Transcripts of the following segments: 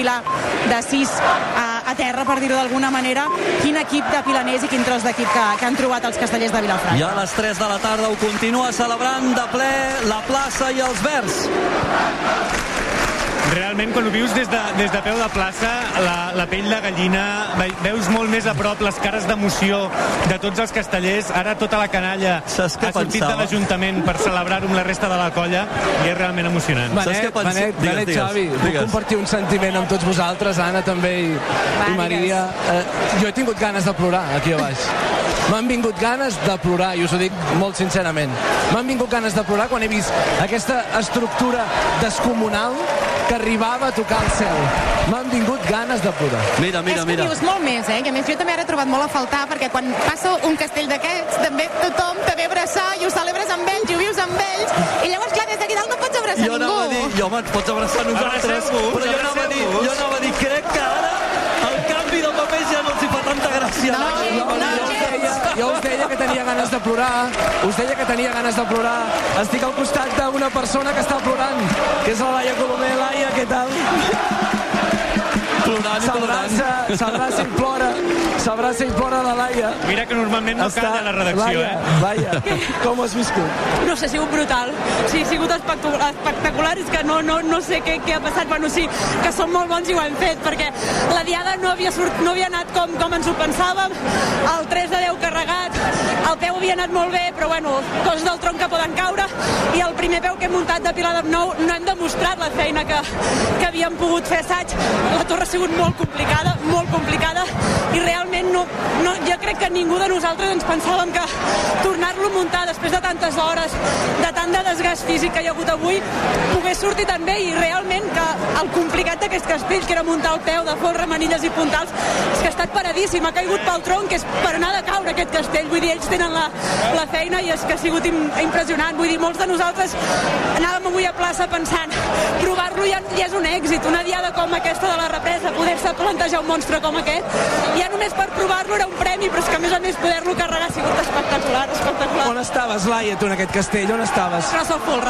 Pilar, de 6 a terra, per dir-ho d'alguna manera. Quin equip de pilaners i quin tros d'equip que han trobat els castellers de Vilafranca. I a les 3 de la tarda ho continua celebrant de ple la plaça i els verds. Realment, quan ho vius des de peu de plaça, la pell de gallina, veus molt més a prop les cares d'emoció de tots els castellers. Ara tota la canalla ha sortit de l'Ajuntament per celebrar-ho amb la resta de la colla i és realment emocionant. Benet, Xavi, vull compartir un sentiment amb tots vosaltres, Anna també i Maria. Jo he tingut ganes de plorar aquí a baix. M'han vingut ganes de plorar, i us ho dic molt sincerament. M'han vingut ganes de plorar quan he vist aquesta estructura descomunal que arribava a tocar el cel. M'han vingut ganes de plorar. Mira. És que dius molt més, que a més jo també ara he trobat molt a faltar, perquè quan passa un castell d'aquests, també tothom te ve a abraçar i ho celebres amb ells i ho vius amb ells, i llavors, clar, des d'aquí dalt no pots abraçar ningú. Home, ens pots abraçar a nosaltres, però jo anava a dir, crec que ara el canvi de paper ja no els hi fa tanta gràcia. Jo us deia que tenia ganes de plorar. Estic al costat d'una persona que està plorant, que és la Laia Colomer. Laia, què tal? S'abraça i plora la Laia. Mira que normalment no calla a la redacció, Laia, com has viscut? No sé, ha sigut brutal. Sí, ha sigut espectacular. És que no sé què ha passat. Bueno, sí, que som molt bons i ho hem fet, perquè la diada no havia anat com ens ho pensàvem. El 3 de 10 carregat, el peu havia anat molt bé, però bueno, coses del tronc que poden caure, i el primer peu que hem muntat de Pilar de Nou no hem demostrat la feina que havíem pogut fer assaig. La torre ha sigut molt complicada, i realment jo crec que ningú de nosaltres ens pensàvem que tornar-lo a muntar després de tantes hores, de tant de desgast físic que hi ha hagut avui, pogués sortir tan bé. I realment que el complicat d'aquest castell, que era muntar el peu de folre, manilles i puntals, és que ha estat paradíssim, ha caigut pel tronc, que és per anar de caure aquest castell. Vull dir, ells tenen la feina, i és que ha sigut impressionant. Vull dir, molts de nosaltres anàvem avui a plaça pensant, provar-lo ja és un èxit, una diada com aquesta de la Represa, poder-se plantejar un monstre com aquest, ja només per provar-lo era un premi, però és que a més poder-lo carregar ha sigut espectacular. On estaves, Laia, tu, en aquest castell? On estaves? Plaça al Folre,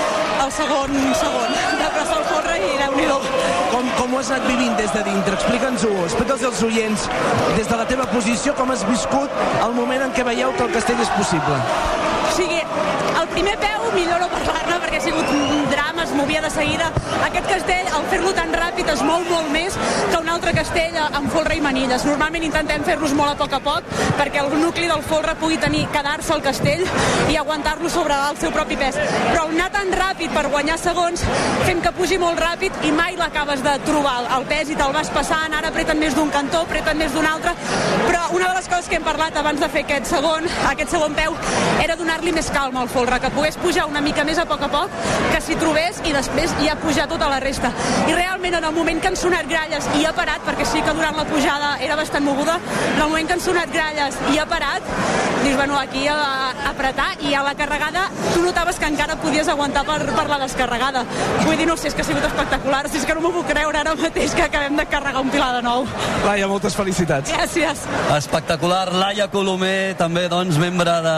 el segon de Plaça al Folre, i Déu-n'hi-do. Com ho has anat vivint des de dintre? Explica'ns-ho, explica'ls als oients, des de la teva posició, com has viscut el moment en què veieu que el castell és possible. O sigui, el primer peu millor no parlar-ne, perquè ha sigut un drama, es movia de seguida. Aquest castell, al fer-lo tan ràpid, es mou molt més que un altre castell amb folre i manilles. Normalment intentem fer-los molt a poc, perquè el nucli del folre pugui quedar-se al castell i aguantar-lo sobre el seu propi pes. Però anar tan ràpid per guanyar segons, fem que pugi molt ràpid i mai l'acabes de trobar el pes, i te'l vas passant. Ara apreten més d'un cantó, apreten més d'un altre. Però una de les coses que hem parlat abans de fer aquest segon peu era donar-li més calma al folre, que pogués pujar una mica més a poc, que s'hi trobés, i després ja pujar tota la resta. I realment, en el moment que han sonat gralles i ha parat, perquè sí que durant la pujada era bastant moguda, en el moment que han sonat gralles i ha parat, dius, bueno, aquí a apretar, i a la carregada tu notaves que encara podies aguantar per la descarregada. Vull dir, no sé, és que ha sigut espectacular. És que no m'ho puc creure ara mateix que acabem de carregar un Pilar de Nou. Laia, moltes felicitats. Gràcies. Espectacular. Laia Colomer, també, doncs, membre de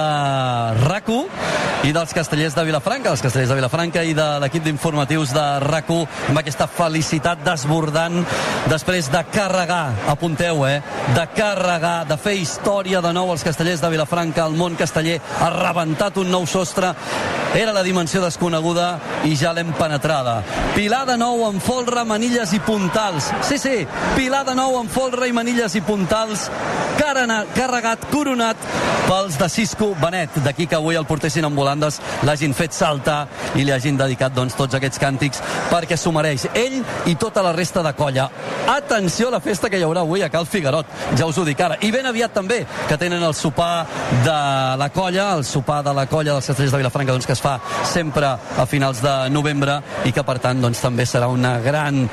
RAC1 i dels castellers de Vilafranca, els castellers de Vilafranca i de l'equip d'informatius de RAC1, amb aquesta felicitat desbordant després de carregar, apunteu, de carregar, de fer història de nou els castellers de Vilafranca. El món casteller ha rebentat un nou sostre. Era la dimensió desconeguda i ja l'hem penetrada. Pilar de Nou amb folre, manilles i puntals. Sí, Pilar de Nou amb folre i manilles i puntals, carregat, coronat pels de Cisco Benet. D'aquí que avui el portessin en volandes, l'hagin fet saltar i li hagin dedicat, doncs, tots aquests càntics, perquè s'ho mereix ell i tota la resta de colla. Atenció a la festa que hi haurà avui a Cal Figuerot, ja us ho dic ara. I ben aviat també, que tenen el sopar de la colla, dels castellers de Vilafranca, doncs, que es fa sempre a finals de novembre, i que per tant, doncs, també serà una gran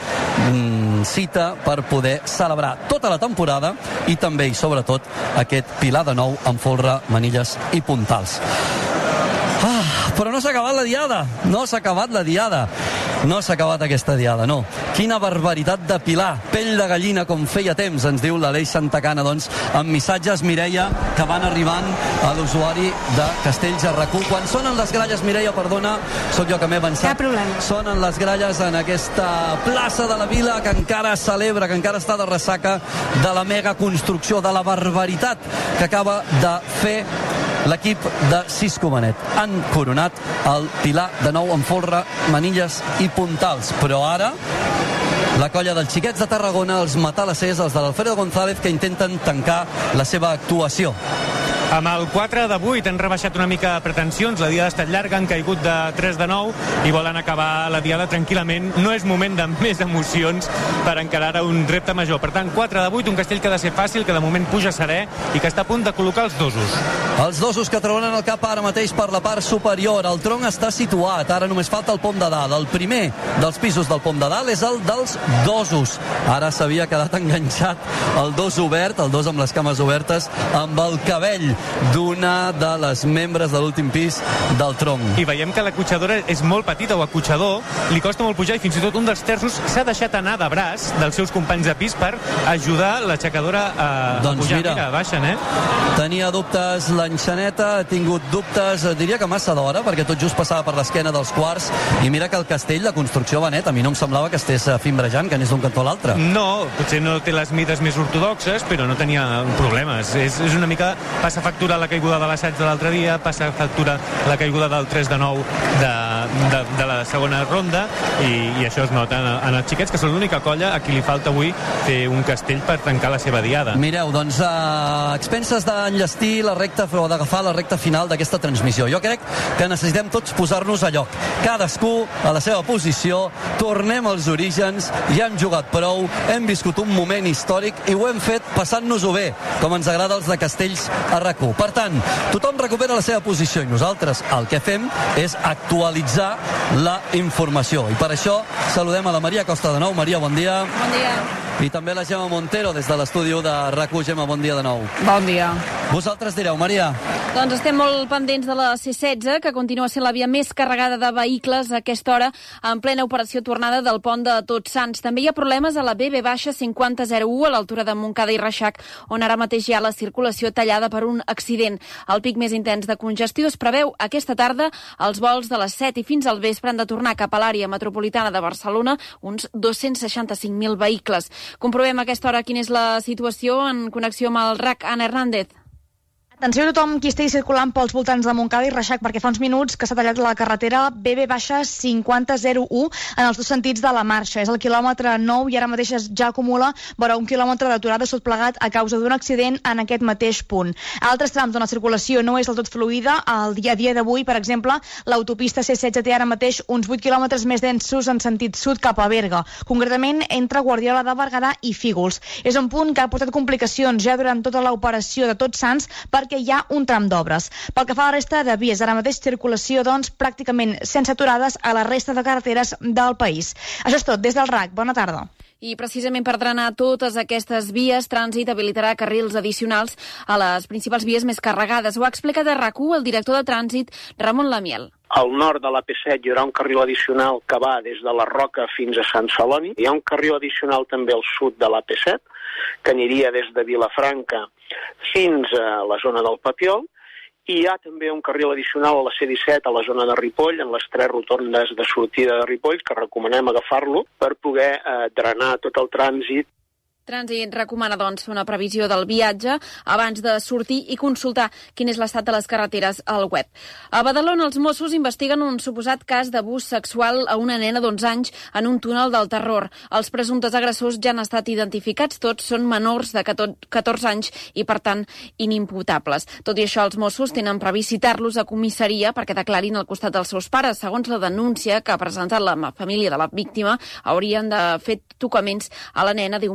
cita per poder celebrar tota la temporada i també i sobretot aquest Pilar de Nou amb folre, manilles i puntals. Però no s'ha acabat la diada, no s'ha acabat aquesta diada, no. Quina barbaritat de pilar, pell de gallina com feia temps, ens diu l'Aleix Santacana, doncs, amb missatges, Mireia, que van arribant a l'usuari de Castells a RAC1. Quan sonen les gralles, Mireia, perdona, sóc jo que m'he avançat. Cap problema. Sonen les gralles en aquesta plaça de la Vila que encara celebra, que encara està de ressaca de la mega construcció, de la barbaritat que acaba de fer l'equip de Cisco Benet. Han coronat el pilar de nou amb folre, manilles i puntals. Però ara la colla dels xiquets de Tarragona, els matalassers, els de l'Alfredo González, que intenten tancar la seva actuació. Amb el 4 de 8 han rebaixat una mica pretensions, la diada ha estat llarga, han caigut de 3 de 9 i volen acabar la diada tranquil·lament. No és moment de més emocions per encarar un repte major. Per tant, 4 de 8, un castell que ha de ser fàcil, que de moment puja serè i que està a punt de col·locar els dosos. Els dosos que trauran el cap ara mateix per la part superior. El tronc està situat, ara només falta el pom de dalt. El primer dels pisos del pom de dalt és el dels dosos. Ara s'havia quedat enganxat el dos obert, el dos amb les cames obertes, amb el cabell d'una de les membres de l'últim pis del tronc. I veiem que la cotxadora és molt petita, o acotxador, li costa molt pujar i fins i tot un dels terços s'ha deixat anar de braç dels seus companys de pis per ajudar l'aixecadora a pujar. Mira, baixen, Tenia dubtes l'enxaneta, ha tingut dubtes, diria que massa d'hora, perquè tot just passava per l'esquena dels quarts, i mira que el castell, la construcció Benet, a mi no em semblava que estés fimbrejant, que anés d'un cantó a l'altre. No, potser no té les mides més ortodoxes, però no tenia problemes. És una mica... Passa factura la caiguda de l'assaig de l'altre dia, passa factura la caiguda del 3 de 9 de la segona ronda, i això es nota en els xiquets, que són l'única colla a qui li falta avui fer un castell per tancar la seva diada. Mireu, doncs, a expenses d'enllestir la recta, o d'agafar la recta final d'aquesta transmissió, jo crec que necessitem tots posar-nos a lloc. Cadascú a la seva posició, tornem als orígens, ja hem jugat prou, hem viscut un moment històric i ho hem fet passant-nos-ho bé, com ens agrada els de Castells a RAC1. Per tant, tothom recupera la seva posició i nosaltres el que fem és actualitzar la informació. I per això saludem a la Maria Costa de nou. Maria, bon dia. Bon dia. I també la Gemma Montero des de l'estudi de RAC1. Gemma, bon dia de nou. Bon dia. Vosaltres direu, Maria. Doncs estem molt pendents de la C-16, que continua sent la via més carregada de vehicles a aquesta hora, en plena operació tornada del pont de Tots Sants. També hi ha problemes a la BB-5001 a l'altura de Montcada i Reixac, on ara mateix hi ha la circulació tallada per un accident. El pic més intens de congestió es preveu aquesta tarda. Els vols de les 7 i fins al vespre han de tornar cap a l'àrea metropolitana de Barcelona, uns 265.000 vehicles. Comprovem a aquesta hora quina és la situació en connexió amb el RAC. Anna Hernández. Atenció a tothom qui estigui circulant pels voltants de Montcada i Reixac, perquè fa uns minuts que s'ha tallat la carretera BB-5001 en els dos sentits de la marxa. És el quilòmetre 9 i ara mateix ja acumula vora un quilòmetre d'aturada tot plegat a causa d'un accident en aquest mateix punt. A altres trams on la circulació no és del tot fluida, el dia a dia d'avui, per exemple, l'autopista C16 té ara mateix uns 8 quilòmetres més densos en sentit sud cap a Berga, concretament entre Guardiola de Berguedà i Fígols. És un punt que ha portat complicacions ja durant tota l'operació de Tots Sants perquè hi ha un tram d'obres. Pel que fa a la resta de vies, ara mateix circulació, doncs, pràcticament sense aturades a la resta de carreteres del país. Això és tot, des del RAC. Bona tarda. I precisament per drenar totes aquestes vies, Trànsit habilitarà carrils addicionals a les principals vies més carregades. Ho ha explicat a RAC1 el director de Trànsit, Ramon Lamiel. Al nord de la P7 hi haurà un carril addicional que va des de la Roca fins a Sant Celoni. Hi ha un carril addicional també al sud de la P7, que aniria des de Vilafranca fins a la zona del Papiol, i hi ha també un carril addicional a la C-17 a la zona de Ripoll, en les 3 rotondes de sortida de Ripoll, que recomanem agafar-lo per poder drenar tot el trànsit. Trànsit recomana, doncs, fer una previsió del viatge abans de sortir i consultar quin és l'estat de les carreteres al web. A Badalona, els Mossos investiguen un suposat cas d'abús sexual a una nena d'11 anys en un túnel del terror. Els presumptes agressors ja han estat identificats, tots són menors de 14 anys i, per tant, inimputables. Tot i això, els Mossos tenen previst citar-los a comissaria perquè declarin al costat dels seus pares. Segons la denúncia que ha presentat la família de la víctima, haurien de fer tocaments a la nena diumenge passat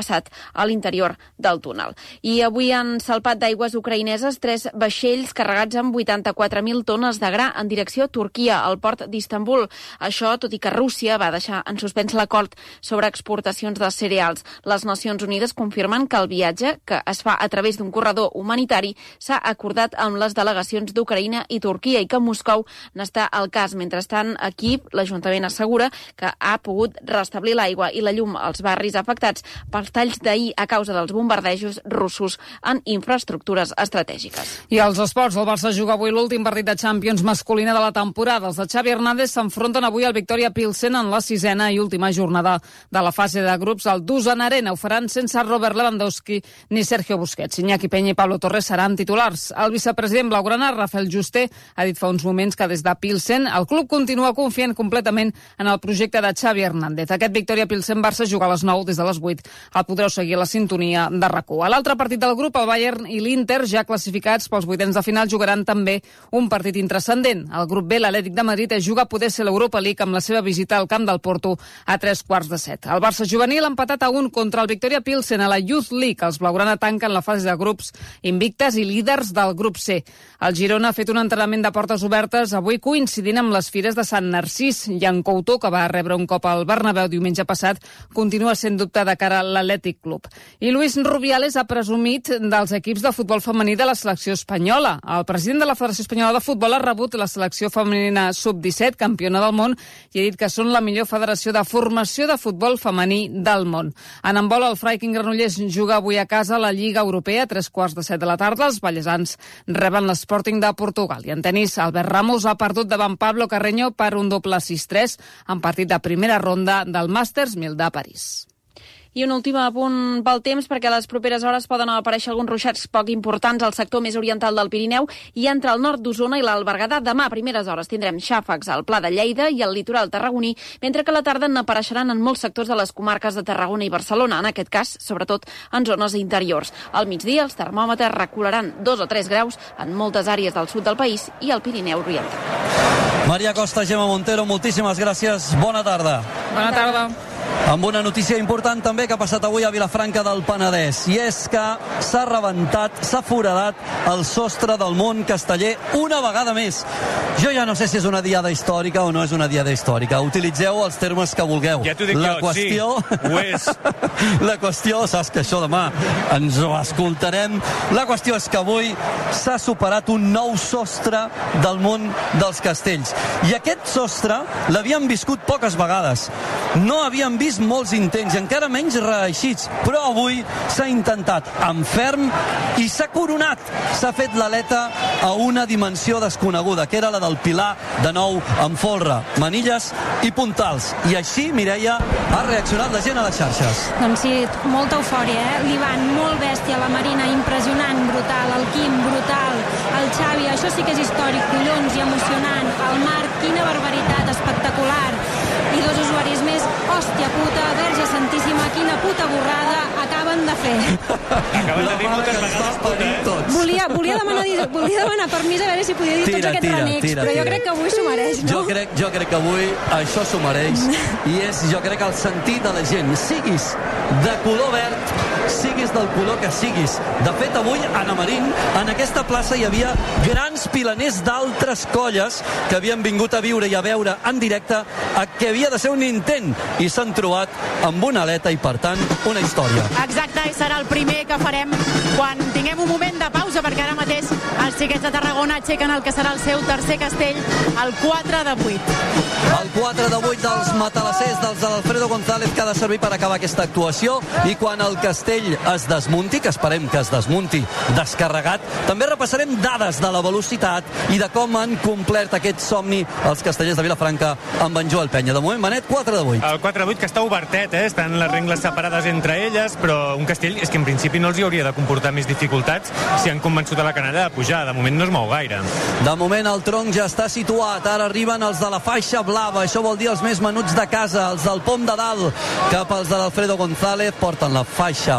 passat a l'interior del túnel. I avui han salpat d'aigües ucraïneses 3 vaixells carregats amb 84.000 tones de gra en direcció a Turquia, al port d'Istanbul. Això, tot i que Rússia va deixar en suspens l'acord sobre exportacions de cereals. Les Nacions Unides confirmen que el viatge, que es fa a través d'un corredor humanitari, s'ha acordat amb les delegacions d'Ucraïna i Turquia i que Moscou n'està al cas. Mentrestant, aquí l'Ajuntament assegura que ha pogut restablir l'aigua i la llum als barris afectats pels talls d'ahir a causa dels bombardejos russos en infraestructures estratègiques. I als esports, el Barça juga avui l'últim partit de Champions masculina de la temporada. Els de Xavi Hernández s'enfronten avui al Victoria Pilsen en la 6a i última jornada de la fase de grups al Dusan Arena. Ho faran sense Robert Lewandowski ni Sergio Busquets. Iñaki Peña i Pablo Torres seran titulars. El vicepresident blaugrana, Rafael Juste, ha dit fa uns moments que des de Pilsen el club continua confiant completament en el projecte de Xavi Hernández. Aquest Victoria Pilsen-Barça juga a les 9, des de les 8. El podreu seguir a la sintonia de RAC1. A l'altre partit del grup, el Bayern i l'Inter, ja classificats pels vuitens de final, jugaran també un partit intrascendent. El grup B, l'Atlètic de Madrid, es juga a poder ser l'Europa League amb la seva visita al camp del Porto a 3:15. El Barça juvenil ha empatat a 1 contra el Victoria Pilsen a la Youth League. Els blaugrana tanquen la fase de grups invictes i líders del grup C. El Girona ha fet un entrenament de portes obertes avui coincidint amb les fires de Sant Narcís. Jan Couto, que va rebre un cop al Bernabéu diumenge passat, continua sent dubte de cara a l'Atlètic Club. I Luis Rubiales ha presumit dels equips de futbol femení de la selecció espanyola. El president de la Federació Espanyola de Futbol ha rebut la selecció femenina sub-17, campiona del món, i ha dit que són la millor federació de formació de futbol femení del món. En handbol, el Freiking Granollers juga avui a casa a la Lliga Europea a 3:15 de la tarda. Els ballesans reben l'Sporting de Portugal. I en tenis, Albert Ramos ha perdut davant Pablo Carreño per un doble 6-3 en partit de primera ronda del Masters 1000 de París. I un últim apunt pel temps, perquè a les properes hores poden aparèixer alguns ruixats poc importants al sector més oriental del Pirineu i entre el nord d'Osona i l'Alt Berguedà. Demà a primeres hores tindrem xàfecs al Pla de Lleida i al litoral tarragoní, mentre que a la tarda n'apareixeran en molts sectors de les comarques de Tarragona i Barcelona, en aquest cas, sobretot en zones interiors. Al migdia els termòmetres recularan 2 o 3 graus en moltes àrees del sud del país i al Pirineu oriental. Maria Costa, Gemma Montero, moltíssimes gràcies. Bona tarda. Bona tarda. Amb una notícia important també que ha passat avui a Vilafranca del Penedès, i és que s'ha rebentat, s'ha foradat el sostre del món casteller una vegada més. Jo ja no sé si és una diada històrica o no és una diada històrica. Utilitzeu els termes que vulgueu. Ja t'ho dic la jo, qüestió, sí, ho és. La qüestió, saps que això demà ens ho escoltarem, la qüestió és que avui s'ha superat un nou sostre del món dels castells. I aquest sostre l'havíem viscut poques vegades. No havíem vist molts intents, encara menys reeixits, però avui s'ha intentat amb ferm i s'ha coronat. S'ha fet l'aleta a una dimensió desconeguda, que era la del pilar, de nou amb folre, manilles i puntals. I així, Mireia, ha reaccionat la gent a les xarxes. Doncs sí, molta eufòria, l'Ivan, molt bèstia, la Marina, impressionant, brutal, el Quim, brutal, el Xavi, això sí que és històric, collons, i emocionant, el Marc, quina barbaritat, espectacular, i 2 usuaris més, hòstia puta, Verge Santíssima, quina puta borrada acaben de fer. Acaben de dir moltes vegades puta, Volia demanar permís a veure si podia dir tots aquests renecs, però jo crec que avui s'ho mereix, no? Jo crec que avui això s'ho mereix, i és, jo crec, el sentit de la gent. Siguis de color verd, siguis del color que siguis. De fet, avui, a Namarín, en aquesta plaça hi havia grans pilaners d'altres colles que havien vingut a viure i a veure en directe a que havia de ser un intent, i s'han trobat amb una aleta i, per tant, una història. Exacte, i serà el primer que farem quan tinguem un moment de pausa, perquè ara mateix els xiquets de Tarragona aixequen el que serà el seu tercer castell, el 4 de 8. El 4 de 8 dels matalassers, dels de l'Alfredo González, que ha de servir per acabar aquesta actuació, i quan el castell es desmunti, que esperem que es desmunti descarregat, també repassarem dades de la velocitat i de com han complert aquest somni els castellers de Vilafranca amb en Joel Penya. De moment, Benet, 4 de 8. El 4 de 8, que està obertet, estan les rengles separades entre elles, però un castell és que en principi no els hi hauria de comportar més dificultats si han convençut a la canalla de pujar. De moment no es mou gaire. De moment el tronc ja està situat. Ara arriben els de la faixa blava. Això vol dir els més menuts de casa, els del pom de dalt, cap als de l'Alfredo González. Porten la faixa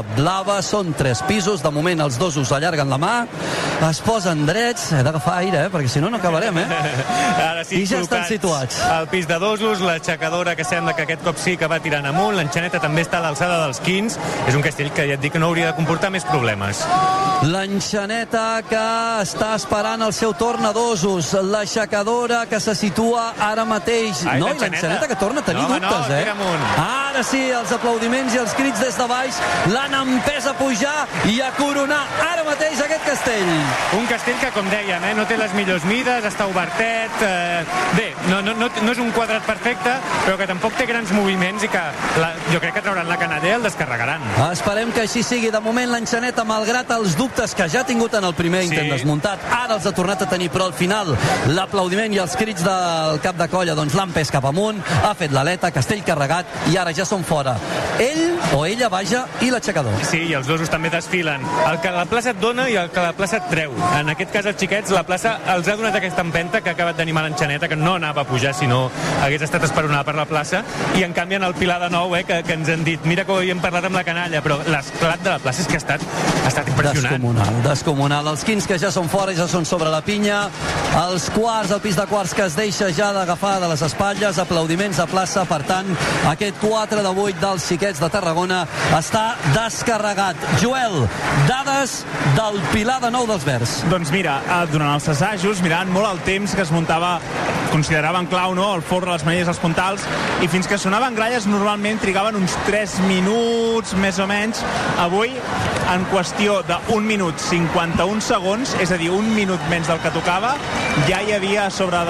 blava, són 3 pisos, de moment els dosos allarguen la mà, es posen drets, he d'agafar aire, perquè si no, no acabarem, Ara sí, i ja estan situats. El pis de dosos, l'aixecadora que sembla que aquest cop sí que va tirant amunt, l'enxaneta també està a l'alçada dels quins, és un castell que ja et dic que no hauria de comportar més problemes. L'enxaneta que està esperant el seu torn a dosos, l'aixecadora que se situa ara mateix. I l'enxaneta que torna a tenir dubtes, Ara sí, els aplaudiments i els crits des de baix l'han empès a pujar i a coronar ara mateix aquest castell. Un castell que, com dèiem, no té les millors mides, està obertet, bé, no és un quadrat perfecte, però que tampoc té grans moviments i que jo crec que trauran la canalla i el descarregaran. Esperem que així sigui. De moment l'enxaneta, malgrat els dubtes que ja ha tingut en el primer intent desmuntat, ara els ha tornat a tenir, però al final l'aplaudiment i els crits del cap de colla doncs l'han pes cap amunt, ha fet l'aleta, castell carregat, i ara ja són fora ell o ella, vaja, i l'aixecador. Sí, i els dosos també desfilen. El que la plaça et dona i el que la plaça et treu. En aquest cas, els xiquets, la plaça els ha donat aquesta empenta que ha acabat d'animar l'enxaneta, que no anava a pujar si no hagués estat esperonada per la plaça, i en canvi en el Pilar de nou, que ens han dit, mira que ho havíem parlat amb la canalla, però l'esclat de la plaça és que ha estat impressionant. Descomunal. Els quins que ja són fora, ja són sobre la pinya, els quarts, el pis de quarts que es deixa ja d'agafar de les espatlles, aplaudiments a plaça, per tant, aquest 4 de 8 dels xiquets de Tarragona està descarregat. Joel, dades del Pilar de nou dels Verds. Doncs mira, durant els assajos, mirant molt el temps que es muntava, consideraven clau, no?, el folre, les manilles, els puntals, i fins que sonaven gralles normalment trigaven uns 3 minuts, més o menys. Avui, en qüestió d'1 minut 51 segons, és a dir, 1 minut menys del que tocava, ja hi havia a sobre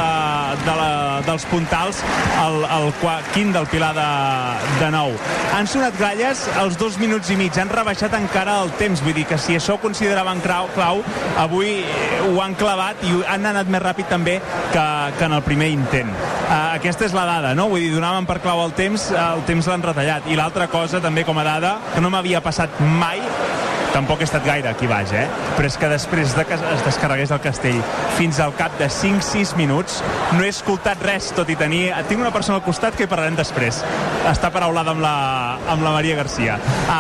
dels puntals el quint del Pilar de nou. Han sonat gralles als 2 minuts i mig, han rebaixat encara el temps, vull dir que si això ho consideraven clau, avui ho han clavat i han anat més ràpid també que en el primer intent. Aquesta és la dada, no? Vull dir, donaven per clau el temps l'han retallat. I l'altra cosa, també com a dada, que no m'havia passat mai, tampoc he estat gaire aquí baix, però és que després que es descarregués el castell fins al cap de 5-6 minuts no he escoltat res, tot i tinc una persona al costat que hi parlarem després, està paraulada amb la Maria Garcia.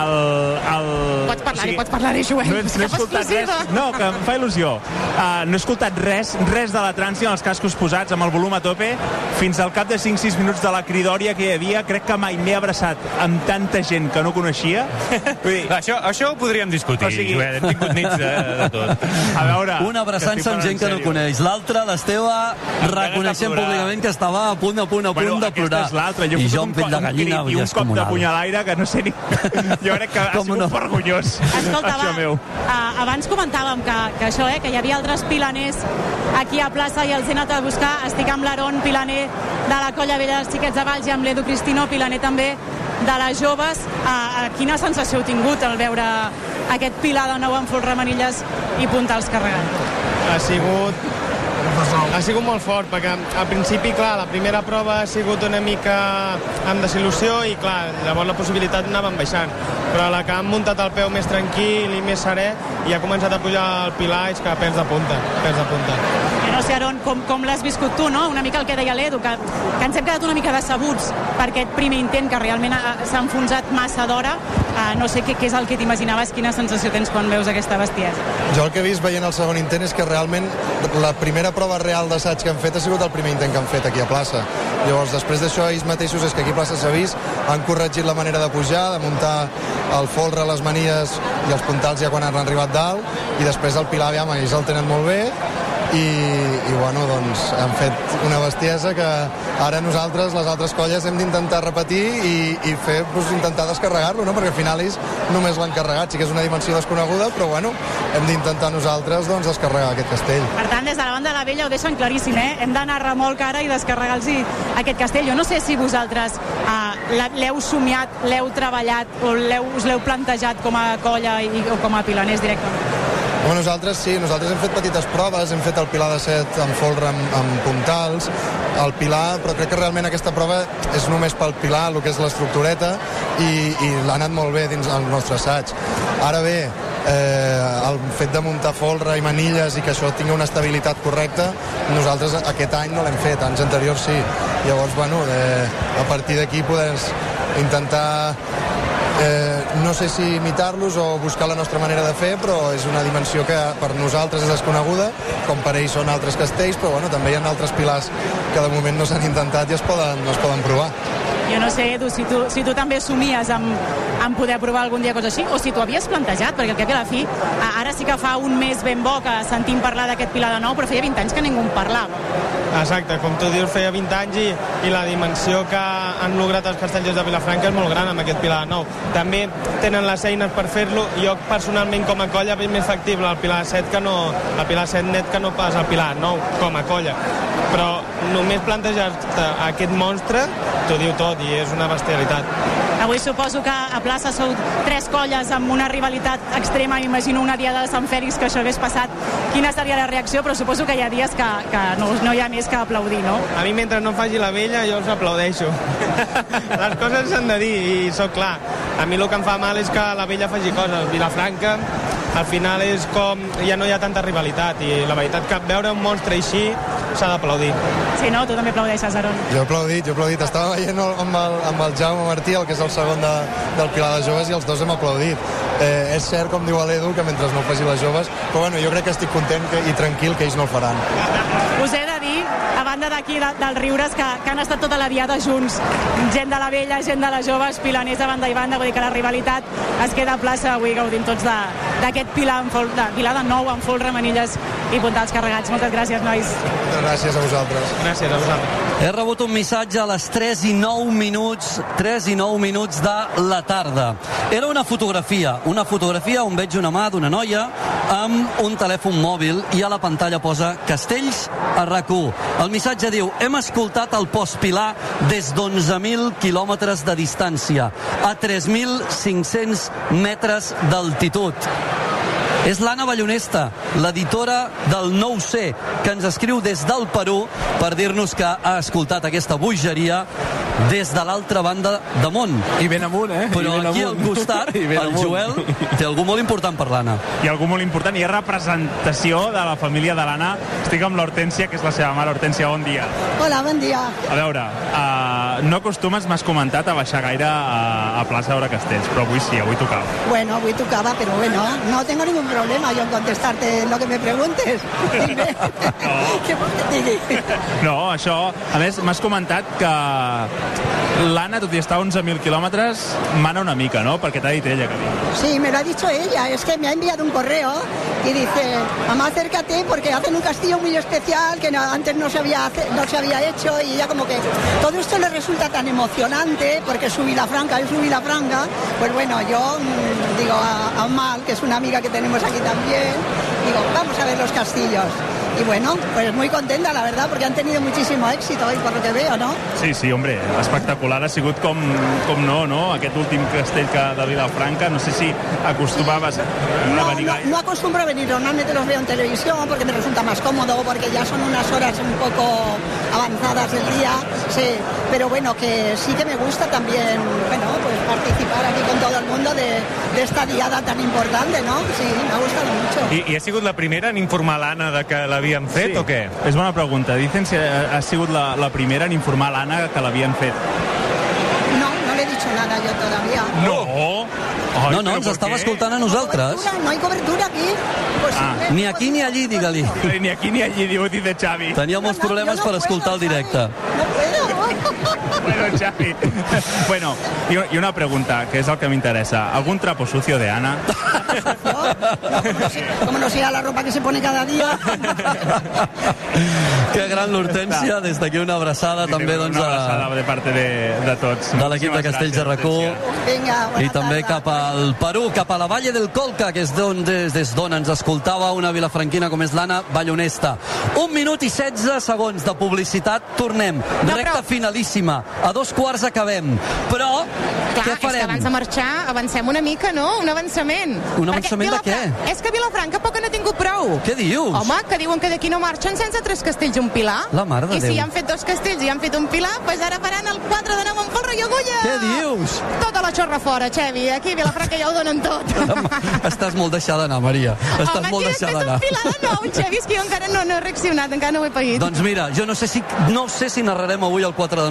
Pots parlar-hi, Joel. No he escoltat res, no, que em fa il·lusió. No he escoltat res de la trànsia en els cascos posats amb el volum a tope fins al cap de 5-6 minuts de la cridòria que hi havia. Crec que mai m'he abraçat amb tanta gent que no coneixia. Això ho podríem discutir. O sigui, hem tingut nits de tot. A veure... Una abraçant-se amb gent que no coneix. L'altra, l'Esteve, reconeixent públicament que estava a punt de plorar. I jo amb pell de gallina i un cop de puny a l'aire que no sé ni... Jo crec que ha sigut vergonyós. Escolta, abans comentàvem que això, que hi havia altres pilaners aquí a plaça i els he anat a buscar. Estic amb l'Aaron, pilaner de la Colla Vella dels Xiquets de Valls, i amb l'Edu Cristino, pilaner també de les joves. Quina sensació heu tingut al veure aquest Pilar de nou amb folre, manilles i puntals carregant? Ha sigut molt fort, perquè al principi, clar, la primera prova ha sigut una mica amb desil·lusió i, clar, llavors la possibilitat anava baixant. Però a la que han muntat el peu més tranquil i més serè i ha començat a pujar el Pilar, és que perds de punta. Jo no sé, Aaron, com l'has viscut tu, no? Una mica el que deia l'Edu, que ens hem quedat una mica decebuts per aquest primer intent, que realment s'ha enfonsat massa d'hora. No sé què és el que t'imaginaves, quina sensació tens quan veus aquesta bestiesa. Jo el que he vist veient el segon intent és que realment la primera prova real d'assaig que han fet ha sigut el primer intent que han fet aquí a plaça. Llavors, després d'això, ells mateixos, és que aquí a plaça s'ha vist, han corregit la manera de pujar, de muntar el folre, les manilles i els puntals ja quan han arribat dalt, i després el Pilar, aviam, ells el tenen molt bé, i bueno, doncs han fet una bestiesa que ara nosaltres, les altres colles, hem d'intentar repetir i fer, doncs, intentar descarregar-lo, no? Perquè al final ells només l'han carregat, sí que és una dimensió desconeguda, però bueno, hem d'intentar nosaltres, doncs, descarregar aquest castell. Per tant, des de la banda de la vella ho deixen claríssim, Hem d'anar a remolc ara i descarregar-los aquest castell. Jo no sé si vosaltres l'heu somiat, l'heu treballat o us l'heu plantejat com a colla o com a pilaners directament. Bueno, nosaltres sí, nosaltres hem fet petites proves, hem fet el Pilar de 7 amb folre, amb puntals, el Pilar, però crec que realment aquesta prova és només pel Pilar, el que és l'estructureta, i l'ha anat molt bé dins el nostre assaig. Ara bé, el fet de muntar folre i manilles i que això tingui una estabilitat correcta, nosaltres aquest any no l'hem fet, anys anteriors sí. Llavors, bueno, a partir d'aquí poder intentar No sé si imitar-los o buscar la nostra manera de fer, però és una dimensió que per nosaltres és desconeguda, com per ells són altres castells, però bueno, també hi ha altres pilars que de moment no s'han intentat i es poden provar. Jo no sé, Edu, si tu també somies amb poder provar algun dia coses així, o si t'ho havies plantejat, perquè al cap i a la fi, ara sí que fa un mes ben bo que sentim parlar d'aquest Pilar de Nou, però feia 20 anys que ningú en parlava. Exacte, com tu dius, feia 20 anys i la dimensió que han lograt els castellers de Vilafranca és molt gran amb aquest Pilar de Nou. També tenen les eines per fer-lo. Jo personalment com a colla veig més factible el Pilar 7 net que no pas el Pilar 9 com a colla. Però només plantejar-te aquest monstre t'ho diu tot i és una bestialitat. Avui suposo que a plaça sou 3 colles amb una rivalitat extrema. Imagino una diada de Sant Fèlix que això hagués passat. Quina seria la reacció? Però suposo que hi ha dies que no hi ha més que aplaudir, no? A mi, mentre no faci la vella, jo els aplaudeixo. Les coses s'han de dir i sóc clar. A mi el que em fa mal és que la vella faci coses. Vilafranca, al final és com... ja no hi ha tanta rivalitat i la veritat que veure un monstre així s'ha d'aplaudir. Sí, no? Tu també aplaudeixes, Aron. Jo he aplaudit. Estava veient amb el Jaume Martí, el que és el segon del Pilar de Joves, i els dos hem aplaudit. És cert, com diu l'Edu, que mentre no ho faci les joves, però bueno, jo crec que estic content i tranquil que ells no el faran. Us he de dir, a banda d'aquí dels riures, que han estat tota la diada junts. Gent de la vella, gent de les joves, pilaners a banda i banda, vull dir que la rivalitat es queda a plaça. Avui gaudim tots d'aquest Pilar de Nou amb folre, manilles i puntals carregats. Moltes gràcies, nois. Gràcies a vosaltres. Gràcies a vosaltres. He rebut un missatge a les 3 i 9 minuts de la tarda. Era una fotografia on veig una mà d'una noia amb un telèfon mòbil i a la pantalla posa Castells a RAC1. El missatge diu: hem escoltat el Postpilar des d'11.000 quilòmetres de distància, a 3.500 metres d'altitud. És l'Anna Ballonesta, l'editora del 9C, que ens escriu des del Perú per dir-nos que ha escoltat aquesta bogeria des de l'altra banda de món. I ben amunt, eh? Però aquí al costat, el Joel té algú molt important per l'Anna. Hi ha algú molt important, hi ha representació de la família de l'Anna. Estic amb l'Hortènsia, que és la seva mare. Hortènsia, bon dia. Hola, bon dia. A veure, no acostumes, m'has comentat, a baixar gaire a plaça Hora Castells, però avui sí, avui tocava. Bueno, avui tocava, pero bueno, no tengo ningún problema yo en contestarte lo que me preguntes. Dime. Què vols que et digui? No, això... A més, m'has comentat que l'Anna, tot i estar a 11.000 quilòmetres, mana una mica, ¿no? Perquè t'ha dit ella que diu. Sí, me lo ha dicho ella. Es que me ha enviado un correo y dice: mamá, acércate porque hacen un castillo muy especial que antes no se había hecho, y ya como que todo esto le resulta tan emocionante porque su Vilafranca es su Vilafranca. Pues bueno, yo digo a Mal, que es una amiga que tenemos aquí también, digo, vamos a ver los castillos. Y bueno, pues muy contenta, la verdad, porque han tenido muchísimo éxito hoy, por lo que veo, ¿no? Sí, sí, hombre, espectacular ha sigut com no? Aquest últim castell de Vilafranca, no sé si acostumaves a venir gaire. No acostumbro a venir, normalmente los veo en televisión porque me resulta más cómodo, porque ya son unas horas un poco avanzadas del día, sí, pero bueno, que sí que me gusta también, bueno, pues participar aquí con todo el mundo de esta diada tan importante, ¿no? Sí, me ha gustado mucho. I ha sigut la primera en informar l'Anna de que l'havien fet, o què? És bona pregunta. Dicen si ha sigut la primera en informar l'Anna que l'havien fet. No le he dicho nada yo todavía. No! Ai, no, ens estava escoltant a nosaltres. No hay cobertura aquí. Pues ni aquí ni allí, digue-li. Ni aquí ni allí, dice Xavi. Tenia molts problemes per escoltar el directe. No puedo. Bueno, Xavi. Bueno, y una pregunta, que es el que me interesa. ¿Algún trapo sucio de Ana? Como no sea la ropa que se pone cada día. Que gran l'Hortènsia, des d'aquí una abraçada també, doncs, una abraçada de part de tots. De l'equip de Castells de RAC1. Vinga, i també cap al Perú, cap a la Valle del Colca, que és des d'on ens escoltava una vilafranquina com és l'Anna Ballonesta. 1 minut i 16 segons de publicitat, tornem. Recta finalíssima, a 2:15 acabem. Però, clar, què farem? És que abans de marxar avancem una mica, no? Un avançament. Un avançament de què? És que Vilafranca poc n'ha tingut prou. Què dius? Home, que diuen que d'aquí no marxen sense 3 castells i un pilar. La mare de I Déu. si han fet 2 castells i han fet un pilar, doncs ara faran el 4 de 9 amb folre i agulla. Què dius? Tota la xorra fora, Xevi. Aquí a Vilafranca ja ho donen tot. Estàs molt deixada d'anar, Maria. Estàs molt deixada d'anar. Home, aquí després un pilar de nou, Xevi, és que jo encara no he reaccionat, encara no ho he paït. Doncs mira, jo no sé si narrarem avui el 4 de 9 amb folre i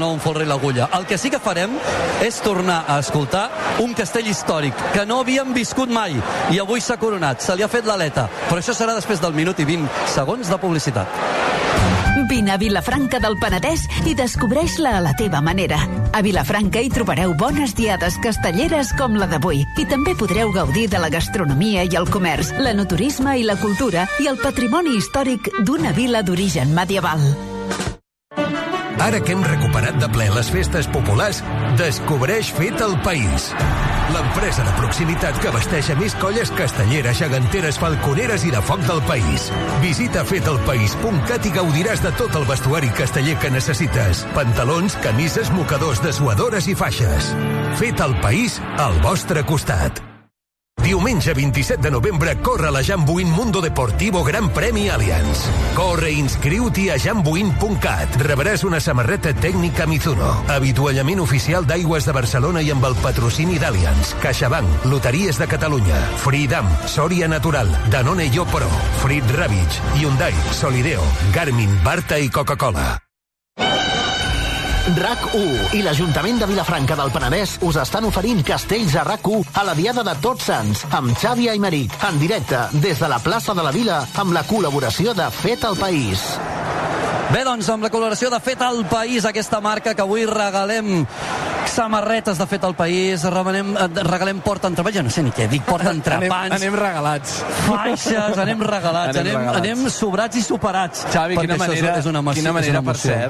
l'agulla. El que sí que farem és tornar a escoltar un castell històric que no havíem viscut mai i avui s'ha coronat, se li ha fet l'aleta, però això serà després del minut i 20 segons de publicitat. Vine a Vilafranca del Penedès i descobreix-la a la teva manera. A Vilafranca hi trobareu bones diades castelleres com la d'avui i també podreu gaudir de la gastronomia i el comerç, l'enoturisme i la cultura i el patrimoni històric d'una vila d'origen medieval. Ara que hem recuperat de ple les festes populars, descobreix Fet al País. L'empresa de proximitat que abasteix a més colles castelleres, geganteres, falconeres i de foc del país. Visita fetalpaís.cat i gaudiràs de tot el vestuari casteller que necessites. Pantalons, camises, mocadors, dessuadores i faixes. Fet al País, al vostre costat. Diumenge 27 de novembre corre la Jambuin Mundo Deportivo Gran Premi Allianz. Corre i inscriu-t'hi a jambuin.cat. Rebràs una samarreta tècnica Mizuno, avituallament oficial d'Aigües de Barcelona i amb el patrocini d'Allianz, CaixaBank, Loteries de Catalunya, Freedom, Soria Natural, Danone Yo Pro, Frit Ravitch, Hyundai, Solideo, Garmin, Barta i Coca-Cola. RAC1 i l'Ajuntament de Vilafranca del Penedès us estan oferint castells a RAC1 a la Diada de Tots Sants amb Xavi Aymeric, en directe des de la plaça de la Vila amb la col·laboració de Fet al País. Bé, doncs, amb la col·laboració de Fet al País, aquesta marca que avui regalem samarretes de Fet al País, regalem portaentrepans, jo no sé ni què dic, portaentrepans. Anem regalats. Faixes, anem regalats, anem sobrats i superats. Xavi, quina manera,